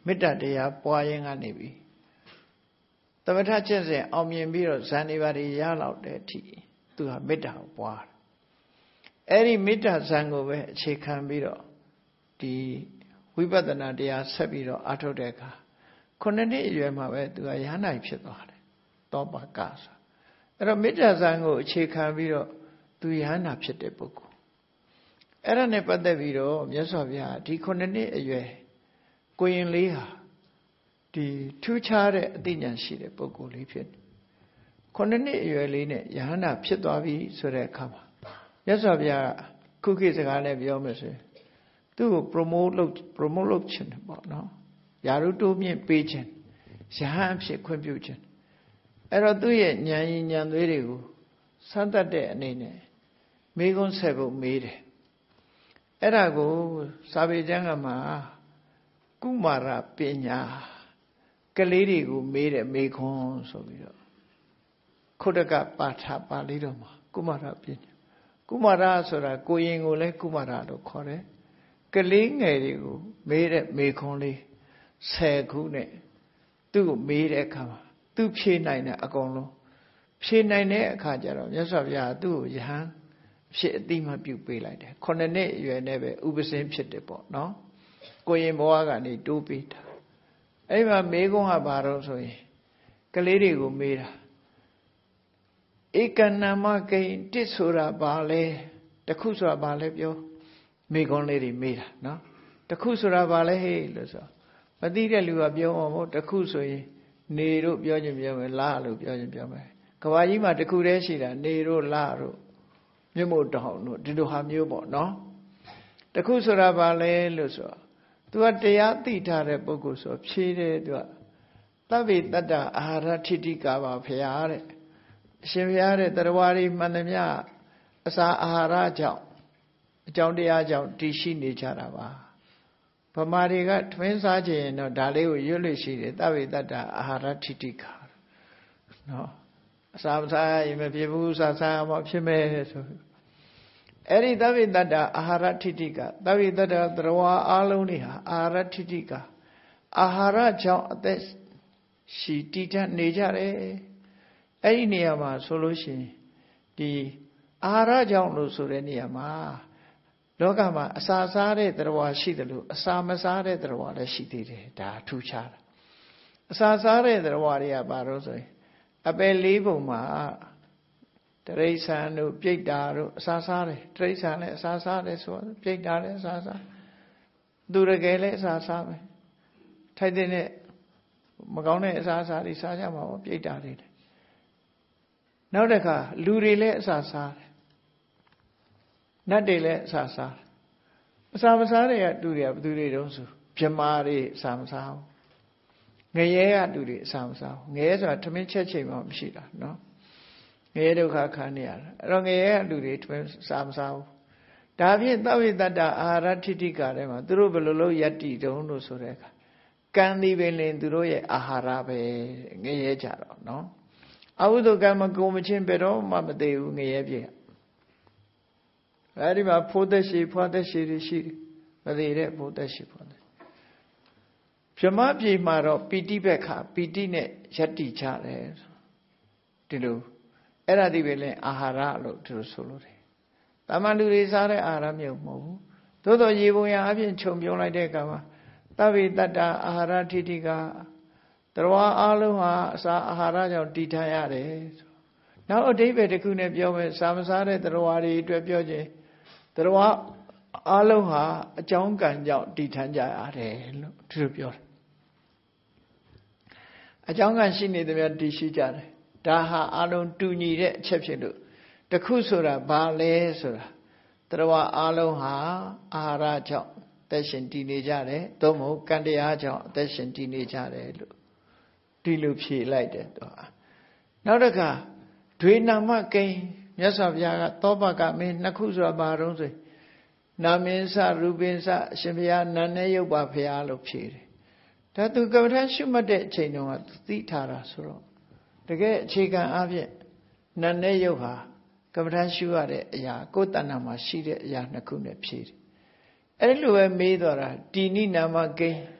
မေတ္တာတရားပွားရင်ကနေပြီသမထချက်စဉ်အောင်မြင်ပြီးတော့ဇန်နေပါတွေရလောက်တဲ့အထိသူဟာမေတ္တာကိုပွားတယ်အဲ့ဒီမေတ္တာဇန်ကိုပဲအခြေခံပြီးတော့ဒီဝိပဿနာတရားဆက်ပြီးတော့အထုတ်တဲ့အခါခုနှစ်နှစ်အရွယ်မှာပဲသူကရဟန္တာဖြစ်သွားတယ်တောပါကဆိုအဲ့တော့မေတ္တာဇန်ကိုအခြေခံပြီးတော့သူရဟန္တာဖြစ်တဲ့ပုဂ္ဂိုလ်အဲ့ဒါနဲ့ပတ်သက်ပြီးတော့မြတ်စွာဘုရားဒီခုနှစ်နှစ်အရွယ်ကိုရင်လေးဟာဒီထူးခြားတဲ့အသိဉာဏ်ရှိတဲ့ပုဂ္ဂိုလ်လေးဖြစ်တယ်ခုနှစ်နှစ်အရွယ်လေးနဲ့ယဟန္တာဖြစ်သွားပြီဆိုတဲ့အခါမှာမြတ်စွာဘုရားခုခေတ်စကားနဲ့ပြောမယ်ဆိုရင်သူ့ကို promote လုပ် promote လုပ်ခြင်းပေါ့နော်ယာရုတိုးမြင့်ပေးခြင်းယဟန်ဖြစ်ခွင့်ပြုခြင်းအဲ့တော့သူ့ရဲ့ဉာဏ်ရည်ဉာဏ်သွေးတွေကိုစမ်းသပ်တဲ့အနေနဲ့မေးခွန်းဆက်ဖို့မေးတယ်အဲ့ဒါကိုစာပေကျမ်းကမှာကုမာရပညာကလေးတွေကိုမေးတဲ့မေးခွန်းဆိုပြီးတော့ခုတကပါဠိပါဠိတော်မှာကုမာရပညာကုမာရဆိုတာကိုရင်ကိုလည်းကုမာရလို့ခေါ်တယ်ကလေးငယ်တွေကိုမေးတဲ့မေးခွန်းလေးဆယ်ခုနဲ့သူ့ကိုမေးတဲ့အခါမှာသူဖြေနိုင်တဲ့အကုန်လုံးဖြေနိုင်တဲ့အခါကျတော့မြတ်စွာဘုရားသူ့ကိုယဟန်ဖြစ်အတိမပြုပေးလိုက်တယ်ခုနှစ်နှစ်အရွယ်နဲ့ပဲဥပစင်းဖြစ်တယ်ပေါ့နော်ကိုရင်ဘဝကနေတိုးပေးတာအဲ့မှာမေးခွန်းကဘာတော့ဆိုရင်ကလေးတွေကိုမေးတာဧကနမကိန်းတစ်ဆိုတာဘာလဲတခုဆိုတာဘာလဲပြောမေးခွန်းလေးတွေမေးတာနော်တခုဆိုတာဘာလဲဟေးလို့ဆိုမသိတဲ့လူကပြောအောင်မို့တခုဆိုရင်နေတို့ပြောခြင်းပြောမယ်လာလို့ပြောခြင်းပြောမယ်ကဘာကြီးမှာတခုတည်းရှိတာနေတို့လာတို့မြတ်မို့တောင်းတို့ဒီလိုဟာမျိုးပေါ့နော်တခုဆိုတာဘာလဲလို့ဆိုသူကတရားသိထားတဲ့ပုဂ္ဂိုလ်ဆိုဖြေးတယ်သူကသဗ္ဗေတတ္တအာဟာရထိတိကပါဖရာတဲ့အရှင်ဘုရားတဲ့တရားဝါရီမှန်သမျှအစာအာဟာရကြောင့်အကြောင်းတရားကြောင့်တည်ရှိနေကြတာပါဗမာတွေကထွင်းစားခြင်းရင်တော့ဒါလေးကိုရွတ်လို့ရှိတယ်သဗ္ဗေတတ္တအာဟာရထိတိကနော်အစာမစားရင်မဖြစ်ဘူးစားစားမှဖြစ်မယ်ဆိုအဲ့ဒီသဗ္ဗေတတ္တအာဟာရထိတိကသဗ္ဗေတတ္တသရဝါအလုံးတွေဟာအာဟာရထိတိကအာဟာရကြောင့်အသက်ရှိတည်တတ်နေကြတယ်အဲ့ဒီနေရာမှာဆိုလို့ရှိရင်ဒီအာဟာရကြောင့်လို့ဆိုတဲ့နေရာမှာလောကမှာအစာစားတဲ့သရဝါရှိတယ်လို့အစာမစားတဲ့သရဝါလည်းရှိသေးတယ်ဒါထူးခြားတာအစာစားတဲ့သရဝါတွေကဘာလို့ဆိုရင်အပယ်လေးပုံမှာတရိษံတို့ပြိတ္တာတို့အစာစားတယ်တရိษံလည်းအစာစားတယ်ဆိုတော့ပြိတ္တာလည်းအစာစားသူရကယ်လည်းအစာစားပဲထိုက်တဲ့မကောင်းတဲ့အစာစားတွေစားကြမှာပေါ့ပြိတ္တာတွေလည်းနောက်တစ်ခါလူတွေလည်းအစာစားတယ်နတ်တွေလည်းအစာစားတယ်အစာမစားတဲ့ကတူတွေကဘယ်သူတွေတုံးဆိုမြမာတွေအစာမစားဘူးငရဲကတူတွေအစာမစားဘူးငရဲဆိုတာထမင်းချက်ချိန်မှမရှိတာနော်ငရဲဒုက္ခခံနေရတာအဲ့တော့ငရဲကတူတွေထမင်းစားမစားဘူးဒါဖြင့်သဗ္ဗေတတ္တအာဟာရထိတိကထဲမှာသူတို့ဘယ်လိုလုပ်ယတ္တိတုံးလို့ဆိုတဲ့အခါကံဒီပင်လင်သူတို့ရဲ့အာဟာရပဲငရဲကြတော့နော်အဝိဇ္ဇကံမကုံမချင်းဘယ်တော့မှမသေးဘူးငရဲပြည့်အဲဒီမှာဖိုးသက်ရှိဖွားသက်ရှိတွေရှိတယ်မသေးတဲ့ဖိုးသက်ရှိဖွားသက်ဗြဟ္မပြည်မှာတော့ပီတိဘက်ခပီတိနဲ့ယတ္တိကြတယ်ဒီလိုအဲ့ဒါဒီပဲလဲအာဟာရလို့သူတို့ဆိုလို့တယ်တာမန်လူတွေစားတဲ့အာဟာရမျိုးမဟုတ်ဘူးသို့တော်ရေပုံရအပြင်ခြုံပြုံးလိုက်တဲ့အခါမှာသဗ္ဗေတတ္တအာဟာရထိတိကတရဝအလုံးဟာအစာအာဟာရကြောင့်တည်ထားရတယ်ဆိုနောက်အဓိပ္ပာယ်တစ်ခုနဲ့ပြောမယ်စာမစားတဲ့တရဝတွေအတွက်ပြောခြင်းတရဝအလုံးဟာအကြောင်းကံကြောင့်တည်ထမ်းကြရတယ်လို့သူတို့ပြောတယ်အကြောင်းကံရှိနေတယ်များတည်ရှိကြတယ်ဒါဟာအလုံးတူညီတဲ့အချက်ဖြစ်လို့တခုဆိုတာဘာလဲဆိုတာတရဝအလုံးဟာအာဟာရကြောင့်အသက်ရှင်တည်နေကြတယ်သို့မဟုတ်ကံတရားကြောင့်အသက်ရှင်တည်နေကြတယ်လို့ဒီလိုဖြေလိုက်တယ်သူကနောက်တစ်ခါဒွေနာမကိန်းမြတ်စွာဘုရားကသောဘကမင်းနှစ်ခုဆိုတာဘာတုံးဆိုနာမင်းစရူပင်းစအရှင်ဘုရားနာနဲ့ရုပ်ပါဘုရားလို့ဖြေတယ်ဒါသူကမ္မထရှုမှတ်တဲ့အချိန်တုန်းကသိထားတာဆိုတော့တကယ်အခြေခံအဖြစ်နာနဲ့ရုပ်ဟာကမ္မထရှုရတဲ့အရာကိုယ်တဏ္ဍာမှာရှိတဲ့အရာနှစ်ခုနဲ့ဖြေတယ်အဲ့လိုပဲမေးသွားတာတိနိနာမကိန်းသော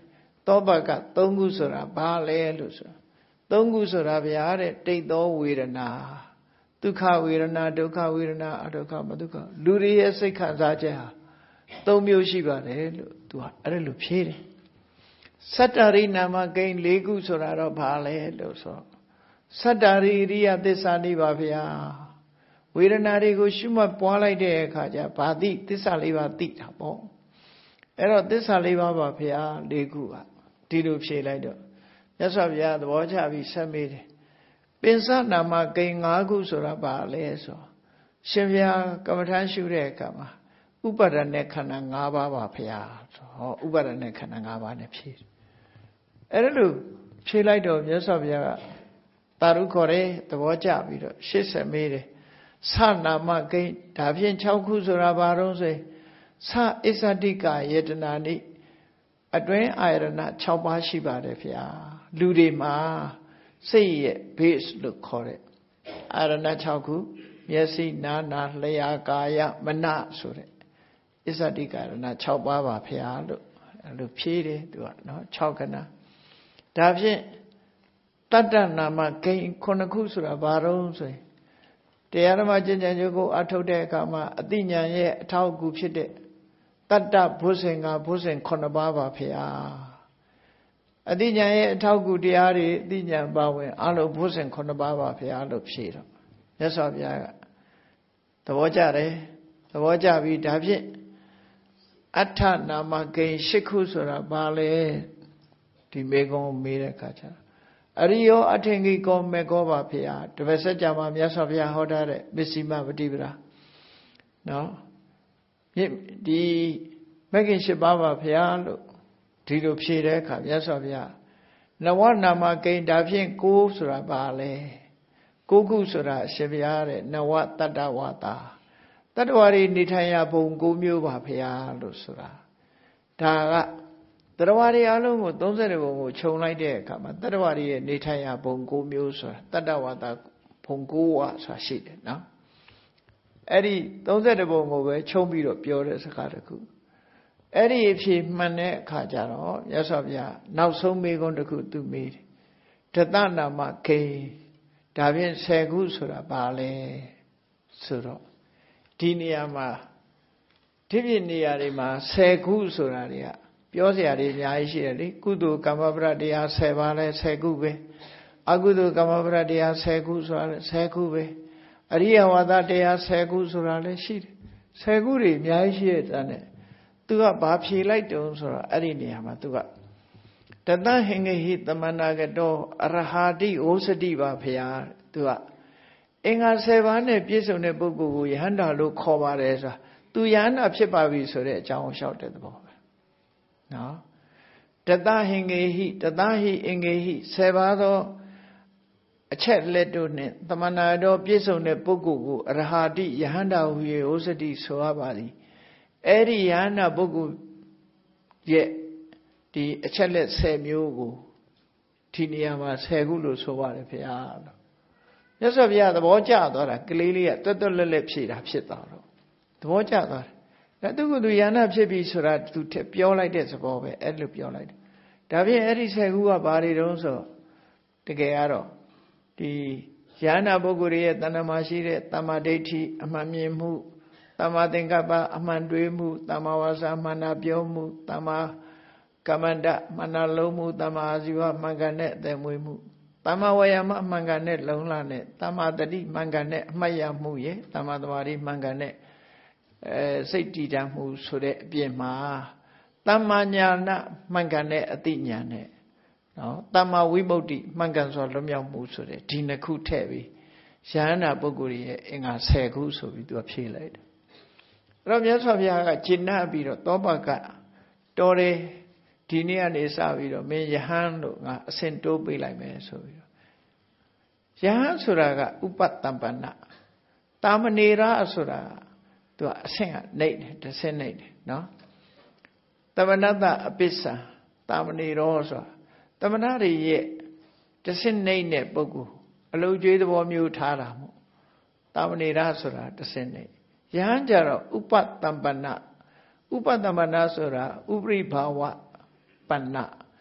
သောဘကသုံးခုဆိုတာဘာလဲလို့ဆိုသုံးခုဆိုတာဗျာတဲ့တိတ်သောဝေဒနာဒုက္ခဝေဒနာဒုက္ခဝေဒနာအဒုက္ခမဒုက္ခလူတွေရဲ့စိတ်ခံစားချက်ဟာသုံးမျိုးရှိပါတယ်လို့သူကအဲ့ဒါလိုဖြေတယ်စတ္တရိနာမဂိမ်း၄ခုဆိုတာတော့ဘာလဲလို့ဆိုစတ္တရိရိယသစ္စာလေးပါဗျာဝေဒနာတွေကိုရှုမှတ်ပွားလိုက်တဲ့အခါကျဘာသိသစ္စာလေးပါသိတာပေါ့အဲ့တော့သစ္စာလေးပါပါဗျာ၄ခုကဒီလိုဖြေလိုက်တော့မြတ်စွာဘုရားသဘောကျပြီးဆက်မေးတယ်ပင်စနာမဂိမ်း၅ခုဆိုတာဘာလဲဆိုရှင်ဘုရားကမ္မထမ်းရှုတဲ့အခါမှာဥပါဒณะခန္ဓာ၅ပါးပါဗျာဆိုဟောဥပါဒณะခန္ဓာ၅ပါးနဲ့ဖြေတယ်အဲ့ဒါလို့ဖြေလိုက်တော့မြတ်စွာဘုရားကတာရုခေါ်တယ်သဘောကျပြီးတော့ရှေ့ဆက်မေးတယ်သနာမဂိမ်းဒါဖြင့်၆ခုဆိုတာဘာတော့ဆိုသအစ္ဆတိကယေတနာနိအတွင်းအာရဏ၆ပါးရှိပါတယ်ဗျာလူတွေမှာစိတ်ရဲ့ base လို့ခေါ်တဲ့အာရဏ၆ခုမျက်စိနားနာလျှာကာယမနဆိုတဲ့အစ္ဆတိကရဏ၆ပါးပါဗျာလို့အဲ့လိုဖြေးတယ်သူကနော်၆ခဏဒါဖြင့်တတ္တနာမဂိမ်းခုနှစ်ခုဆိုတာဘာတော့ဆိုရင်တရားဓမ္မကျင့်ကြံကြိုးကိုအထုတ်တဲ့အခါမှာအတိညာရဲ့အထောက်အကူဖြစ်တဲ့တတ္တဘုဇင်ကဘုဇင်ခုနှစ်ပါးပါဗျာအတိညာရဲ့အထောက်အကူတရားတွေအတိညာပါဝင်အလုံးဘုဇင်ခုနှစ်ပါးပါဗျာလို့ဖြေတော့မြတ်စွာဘုရားကသဘောကျတယ်သဘောကျပြီးဒါဖြင့်အဋ္ဌနာမဂိမ်း၈ခုဆိုတာဘာလဲဒီမေကုံမေးတဲ့အခါကျအရိယောအထင်ကြီးကောမေကောပါဖေဟာတပည့်ဆက်ကြမှာမြတ်စွာဘုရားဟောထားတဲ့ပစ္စည်းမပฏิပဒါနော်ဒီမဂ္ဂင်၈ပါးပါဖေဟာလို့ဒီလိုဖြေတဲ့အခါမြတ်စွာဘုရားနဝနာမဂိမ်းဒါဖြင့်ကိုးဆိုတာဘာလဲကိုးခုဆိုတာအရှင်ဘုရားတဲ့နဝတတ္တဝတာတတ္တဝါတွေနေထိုင်ရပုံ၉မျိုးပါဖေဟာလို့ဆိုတာဒါကတတ္တဝါတွေအလုံးကို၃၁ဘုံကိုခြုံလိုက်တဲ့အခါမှာတတ္တဝါတွေရဲ့နေထိုင်ရပုံ၉မျိုးဆိုတာတတ္တဝါတာဘုံ၉ဝါဆိုတာရှိတယ်နော်အဲ့ဒီ၃၁ဘုံကိုပဲခြုံပြီးတော့ပြောတဲ့စကားတစ်ခုအဲ့ဒီအဖြစ်မှန်တဲ့အခါကျတော့မြတ်စွာဘုရားနောက်ဆုံးမေးခွန်းတစ်ခုသူမေးတယ်ဒသနာမဂိမ်းဒါဖြင့်၁၀ခုဆိုတာဘာလဲဆိုတော့ဒီနေရာမှာဒီပြည့်နေရာတွေမှာ၁၀ခုဆိုတာတွေကပြောစရာတွေအများကြီးရှိတယ်လေကုသိုလ်ကမ္မပရတရား၁၀ပါးလဲ၁၀ခုပဲအကုသိုလ်ကမ္မပရတရား၁၀ခုဆိုတာလဲ၁၀ခုပဲအရိယဝါဒတရား၁၀ခုဆိုတာလဲရှိတယ်၁၀ခုတွေအများကြီးရှိတဲ့တဲ့သူကဘာဖြေလိုက်တုံးဆိုတော့အဲ့ဒီနေရာမှာသူကတတဟင်္ဂဟိသမန္နာကတောအရဟာတိဩစတိပါဖရာသူကအင်္ဂါ၁၀ပါးနဲ့ပြည့်စုံတဲ့ပုဂ္ဂိုလ်ကိုယဟန္တာလို့ခေါ်ပါတယ်ဆိုတာသူယဟန္တာဖြစ်ပါပြီဆိုတဲ့အကြောင်းကိုလျှောက်တဲ့သဘောပဲနော်တတဟင်္ဂဟိတတဟိအင်္ဂဟိ၁၀ပါးသောအချက်လက်တို့နှင့်သမန္နာတော်ပြည့်စုံတဲ့ပုဂ္ဂိုလ်ကိုအရဟာတိယဟန္တာဟူ၍ဩစတိဆိုရပါသည်အဲ့ဒီယဟန္တာပုဂ္ဂိုလ်ရဲ့ဒီအချက်လက်၁၀မျိုးကိုဒီနေရာမှာ၁၀ခုလို့ဆိုပါတယ်ဖေဟာလို့မြတ်စွာဘုရားသဘောကျသွားတာကလေးလေးကတွတ်တွတ်လက်လက်ဖြေတာဖြစ်သွားတော့သဘောကျသွားတယ်ဒါသူကသူယန္နာဖြစ်ပြီဆိုတာသူပြောလိုက်တဲ့သဘောပဲအဲ့လိုပြောလိုက်တယ်ဒါဖြင့်အဲ့ဒီ၁၀ခုကဘာတွေတုံးဆိုတကယ်ကတော့ဒီယန္နာပုဂ္ဂိုလ်ရဲ့တဏ္ဍမှာရှိတဲ့တမ္မာဒိဋ္ဌိအမှန်မြင်မှုတမ္မာသင်္ကပ္ပအမှန်တွေးမှုတမ္မာဝါစာမှန်တာပြောမှုတမ္မာကမ္မန္တမှန်တာလုံးမှုတမ္မာအာဇီဝမှန်ကန်တဲ့အသက်မွေးမှုတမ္မာဝါယာမမှန်ကန်တဲ့လုံလနဲ့တမ္မာတတိမှန်ကန်တဲ့အမှတ်ရမှုရဲ့တမ္မာသမာဓိမှန်ကန်တဲ့အဲစိတ်တည်တံ့မှုဆိုတဲ့အပြင်မှာတမ္မာညာနာမှန်ကန်တဲ့အသိဉာဏ်နဲ့နော်တမ္မာဝိမု ക്തി မှန်ကန်စွာလွတ်မြောက်မှုဆိုတဲ့ဒီနှစ်ခုထည့်ပြီးယဟန္တာပုဂ္ဂိုလ်ရဲ့အင်္ဂါ၁၀ခုဆိုပြီးသူကဖြေလိုက်တယ်အဲ့တော့မြတ်စွာဘုရားကဂျင်နာပြီးတော့သောဘကတော်တယ်ဒီနေ့ကနေစပြီးတော့မင်းယဟန်လို့ငါအစဉ်တိုးပေးလိုက်မယ်ဆိုပြီးတော့ယဟန်ဆိုတာကဥပတ္တပ္ပနတာမဏေရဆိုတာသူကအဆင့်ကနေတယ်တစ်ဆင့်နေတယ်နော်တမဏတအပစ္ဆာတာမဏေရောဆိုတာတမဏတွေရဲ့တစ်ဆင့်နေတဲ့ပုဂ္ဂိုလ်အလုံးကျွေးသဘောမျိုးထားတာမို့တာမဏေရဆိုတာတစ်ဆင့်နေယဟန်ကြတော့ဥပတ္တပ္ပနဥပတ္တပ္ပနဆိုတာဥပရိဘာဝပဏ္ဏ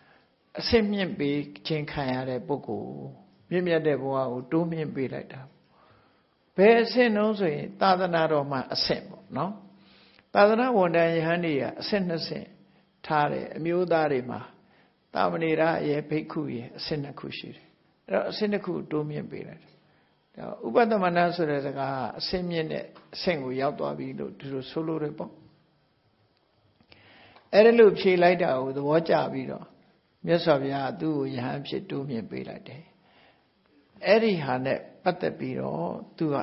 အဆင့်မြင့်ပေးခြင်းခံရတဲ့ပုဂ္ဂိုလ်မြင့်မြတ်တဲ့ဘဝကိုတိုးမြင့်ပေးလိုက်တာဘယ်အဆင့်လုံးဆိုရင်သာသနာတော်မှာအဆင့်ပေါ့နော်သာသနာဝန်ထမ်းယဟန်တွေကအဆင့်နှစ်ဆင့်ထားတယ်အမျိုးသားတွေမှာတာမဏေရရဲ့ဘိက္ခုရဲ့အဆင့်နှစ်ခုရှိတယ်အဲ့တော့အဆင့်နှစ်ခုတိုးမြင့်ပေးလိုက်တယ်ဒါဥပဒမနာဆိုတဲ့စကားအဆင့်မြင့်တဲ့အဆင့်ကိုရောက်သွားပြီလို့ဒီလိုဆိုလို့ရပေါ့အဲ့ဒါလို့ဖြေလိုက်တာကိုသဘောကျပြီးတော့မြတ်စွာဘုရားသူ့ကိုယဟန်ဖြစ်တိုးမြင့်ပေးလိုက်တယ်အဲ့ဒီဟာနဲ့ပတ်သက်ပြီးတော့သူကယ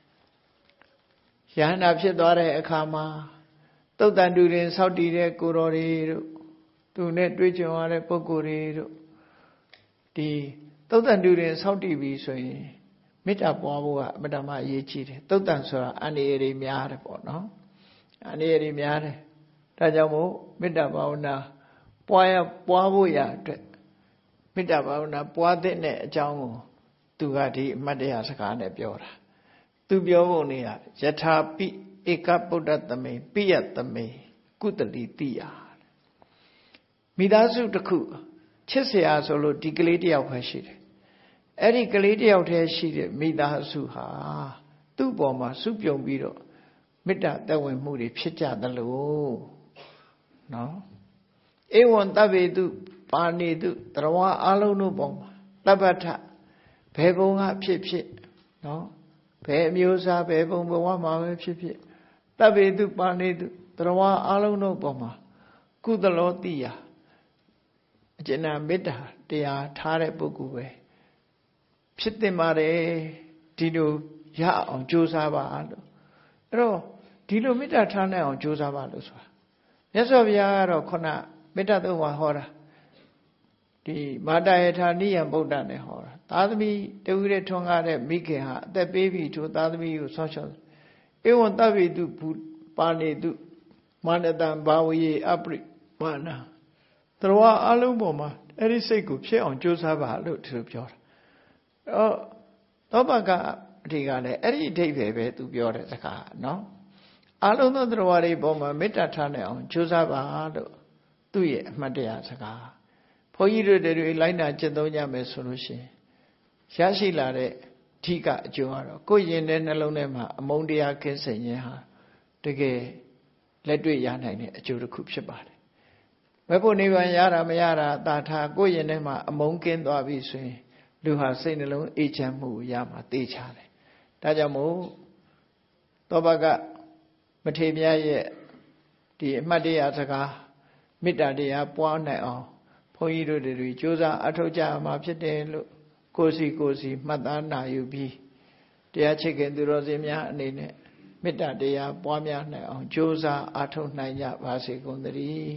ဟန္တာဖြစ်သွားတဲ့အခါမှာသုတ်တန်တူရင်စောက်တည်တဲ့ကိုတော်တွေတို့သူနဲ့တွေ့ကြုံရတဲ့ပုဂ္ဂိုလ်တွေတို့ဒီသုတ်တန်တူရင်စောက်တည်ပြီဆိုရင်မေတ္တာပွားဖို့ကအမတ္တမအရေးကြီးတယ်သုတ်တန်ဆိုတာအန္တရာယ်တွေများတယ်ပေါ့နော်အန္တရာယ်တွေများတယ်ဒါကြောင့်မို့မေတ္တာဘာဝနာပွားရပွားဖို့ရအတွက်မေတ္တာဘာဝနာပွားတဲ့အကြောင်းကိုသူကဒီအမတ်တရားစကားနဲ့ပြောတာသူပြောဖို့နေရယထာပိဧကဗုဒ္ဓသမေပိယသမေကုတလိတိယမိသားစုတစ်ခုချစ်စရာဆိုလို့ဒီကလေးတယောက်ပဲရှိတယ်အဲ့ဒီကလေးတယောက်တည်းရှိတဲ့မိသားစုဟာသူ့ပေါ်မှာစုပြုံပြီးတော့မေတ္တာသက်ဝင်မှုတွေဖြစ်ကြသလိုနော်ဧဝံတဗ္ဗေတုပါဏိတုတရဝအလုံးတို့ပေါ်မှာတပ္ပထဘယ်ဘုံကဖြစ်ဖြစ်နော်ဘယ်အမျိုးအစားဘယ်ဘုံဘဝမှာပဲဖြစ်ဖြစ်တဗ္ဗေတုပါဏိတုတရဝအလုံးတို့ပေါ်မှာကုသလောတိယအကျဉ်းမေတ္တာတရားထားတဲ့ပုဂ္ဂိုလ်ပဲဖြစ်တင်ပါတယ်ဒီလိုရအောင်ကြိုးစားပါလို့အဲ့တော့ဒီလိုမေတ္တာထားနိုင်အောင်ကြိုးစားပါလို့ဆိုတာမြတ်စွာဘုရားကတော့ခုနမေတ္တာသုံးပါးဟောတာဒီမာတယထာနိယံဗုဒ္ဓနဲ့ဟောတာသာသမီတဝိရထွန်းကားတဲ့မိခင်ဟာအသက်ပေးပြီးထိုသာသမီကိုဆောင်းရှောက်ဧဝံတဗ္ဗေတုပါဏိတုမာနတံဘာဝေအပရိမာနသရဝအလုံးပေါ်မှာအဲ့ဒီစိတ်ကိုဖြစ်အောင်ကြိုးစားပါလို့သူပြောတာအော်သောဘကအထိကလည်းအဲ့ဒီအဓိပ္ပာယ်ပဲသူပြောတဲ့စကားနော်အလုံးသောသရဝတွေပေါ်မှာမေတ္တာထားနိုင်အောင်ကြိုးစားပါလို့သူ့ရဲ့အမှတ်တရစကားဘုန်းကြီးတို့တွေလိုက်နာကျင့်သုံးကြမယ်ဆိုလို့ရှိရင်ရရှိလာတဲ့အဓိကအကျိုးကတော့ကိုယ်ရင်တဲ့နှလုံးထဲမှာအမုန်းတရားကင်းစင်ခြင်းဟာတကယ်လက်တွေ့ရနိုင်တဲ့အကျိုးတစ်ခုဖြစ်ပါတယ်ဘယ်ဖို့နိဗ္ဗာန်ရတာမရတာသာထားကိုယ်ရင်ထဲမှာအမုန်းကင်းသွားပြီဆိုရင်လူဟာစိတ်နှလုံးအေးချမ်းမှုရမှာသိချတယ်ဒါကြောင့်မို့သောဘကမထေရမြတ်ရဲ့ဒီအမှတ်တရစကားမေတ္တာတရားပွားနိုင်အောင်ဘုန်းကြီးတို့တွေကြိုးစားအထောက်ကြမှာဖြစ်တယ်လို့ကိုယ်စီကိုယ်စီမှတ်သားနာယူပြီးတရားချစ်ခင်သူတော်စင်များအနေနဲ့မေတ္တာတရားပွားများနိုင်အောင်ကြိုးစားအထောက်နိုင်ကြပါစေကုန်သတည်း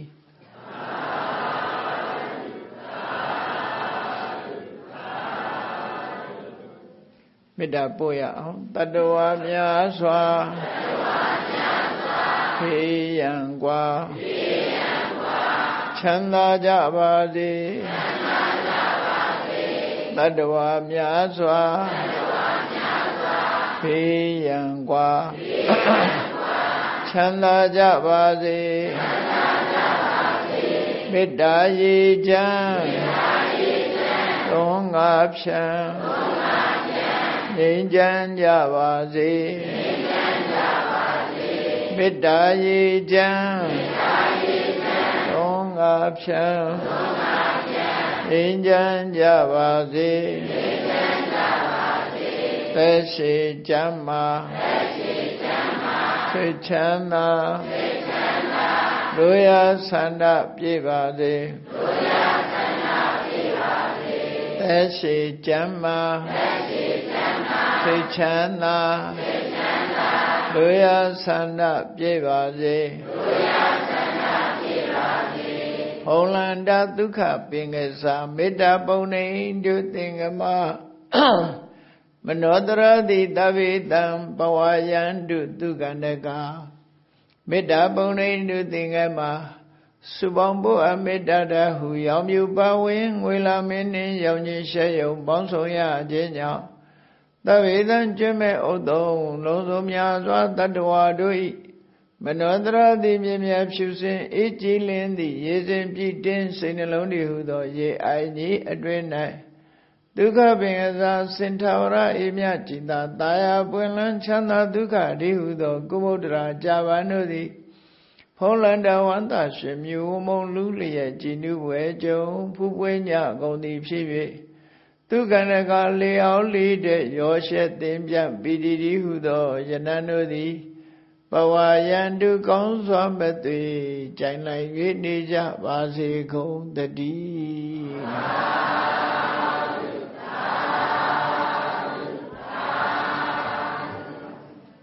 မေတ္တာပို့ရအောင်တတ္တဝါများစွာဖေးရန်กว่าချမ်းသာကြပါစေတတ္တဝါများစွာဖေးရန်กว่าချမ်းသာကြပါစေမေတ္တာရေချမ်းသုံးငါဖြံငြိမ်းချမ်းကြပါစေမေတ္တာရေချမ်းသုံးငါဖြံငြိမ်းချမ်းကြပါစေသက်ရှိချမ်းမာစိတ်ချမ်းသာတို့ရဆန္ဒပြည့်ပါစေသက်ရှိချမ်းမာစိတ်ချမ်းသာတို့ရဆန္ဒပြည့်ပါစေဟောလန္တဒုက္ခပင်ကစားမေတ္တာပုံနေတုသင်္ကမမနောတရတိတဗ္ဗေတံဘဝယန္တုဒုက္ခနကမေတ္တာပုံနေတုသင်္ကမစုပေါင်းဖို့အမေတ္တာတဟုရောင်မြူပါဝင်ငွေလာမင်းနှင့်ရောင်ကြီးရှဲယုံပေါင်းဆောင်ရခြင်းကြောင့်သဗ္ဗေတံကျွမဲ့ဥဒ္ဒုံလုံးစုံများစွာတတ္တဝါတို့၏မနောတရတိမြမြဖြူစင်အေးကြည်လင်းသည့်ရေစဉ်ပြည့်တင်းစိတ်နှလုံးတည်ဟုသောရေအိုင်ကြီးအတွင်း၌ဒုက္ခပင်အစာစင်ထာဝရအေမြจิตာတာယာပွင့်လန်းချမ်းသာဒုက္ခအရိဟုသောကုမုဒ္ဒရာကြာပန်တို့သည်ဖုံးလန္တဝန္တာရွှေမြူမုံလူလျက်ကြည်နုဝဲကြုံဖူးပွေးညကုန်သည်ဖြစ်၍ဒုက္ခနကလေအောင်လေးတဲ့ရောရှက်သင်ပြပီတိတိဟုသောယနံတို့သည်ဘဝယံတုကောင်းစွာမသွေကြိုင်လိုက်၍နေကြပါစေကုန်တည်း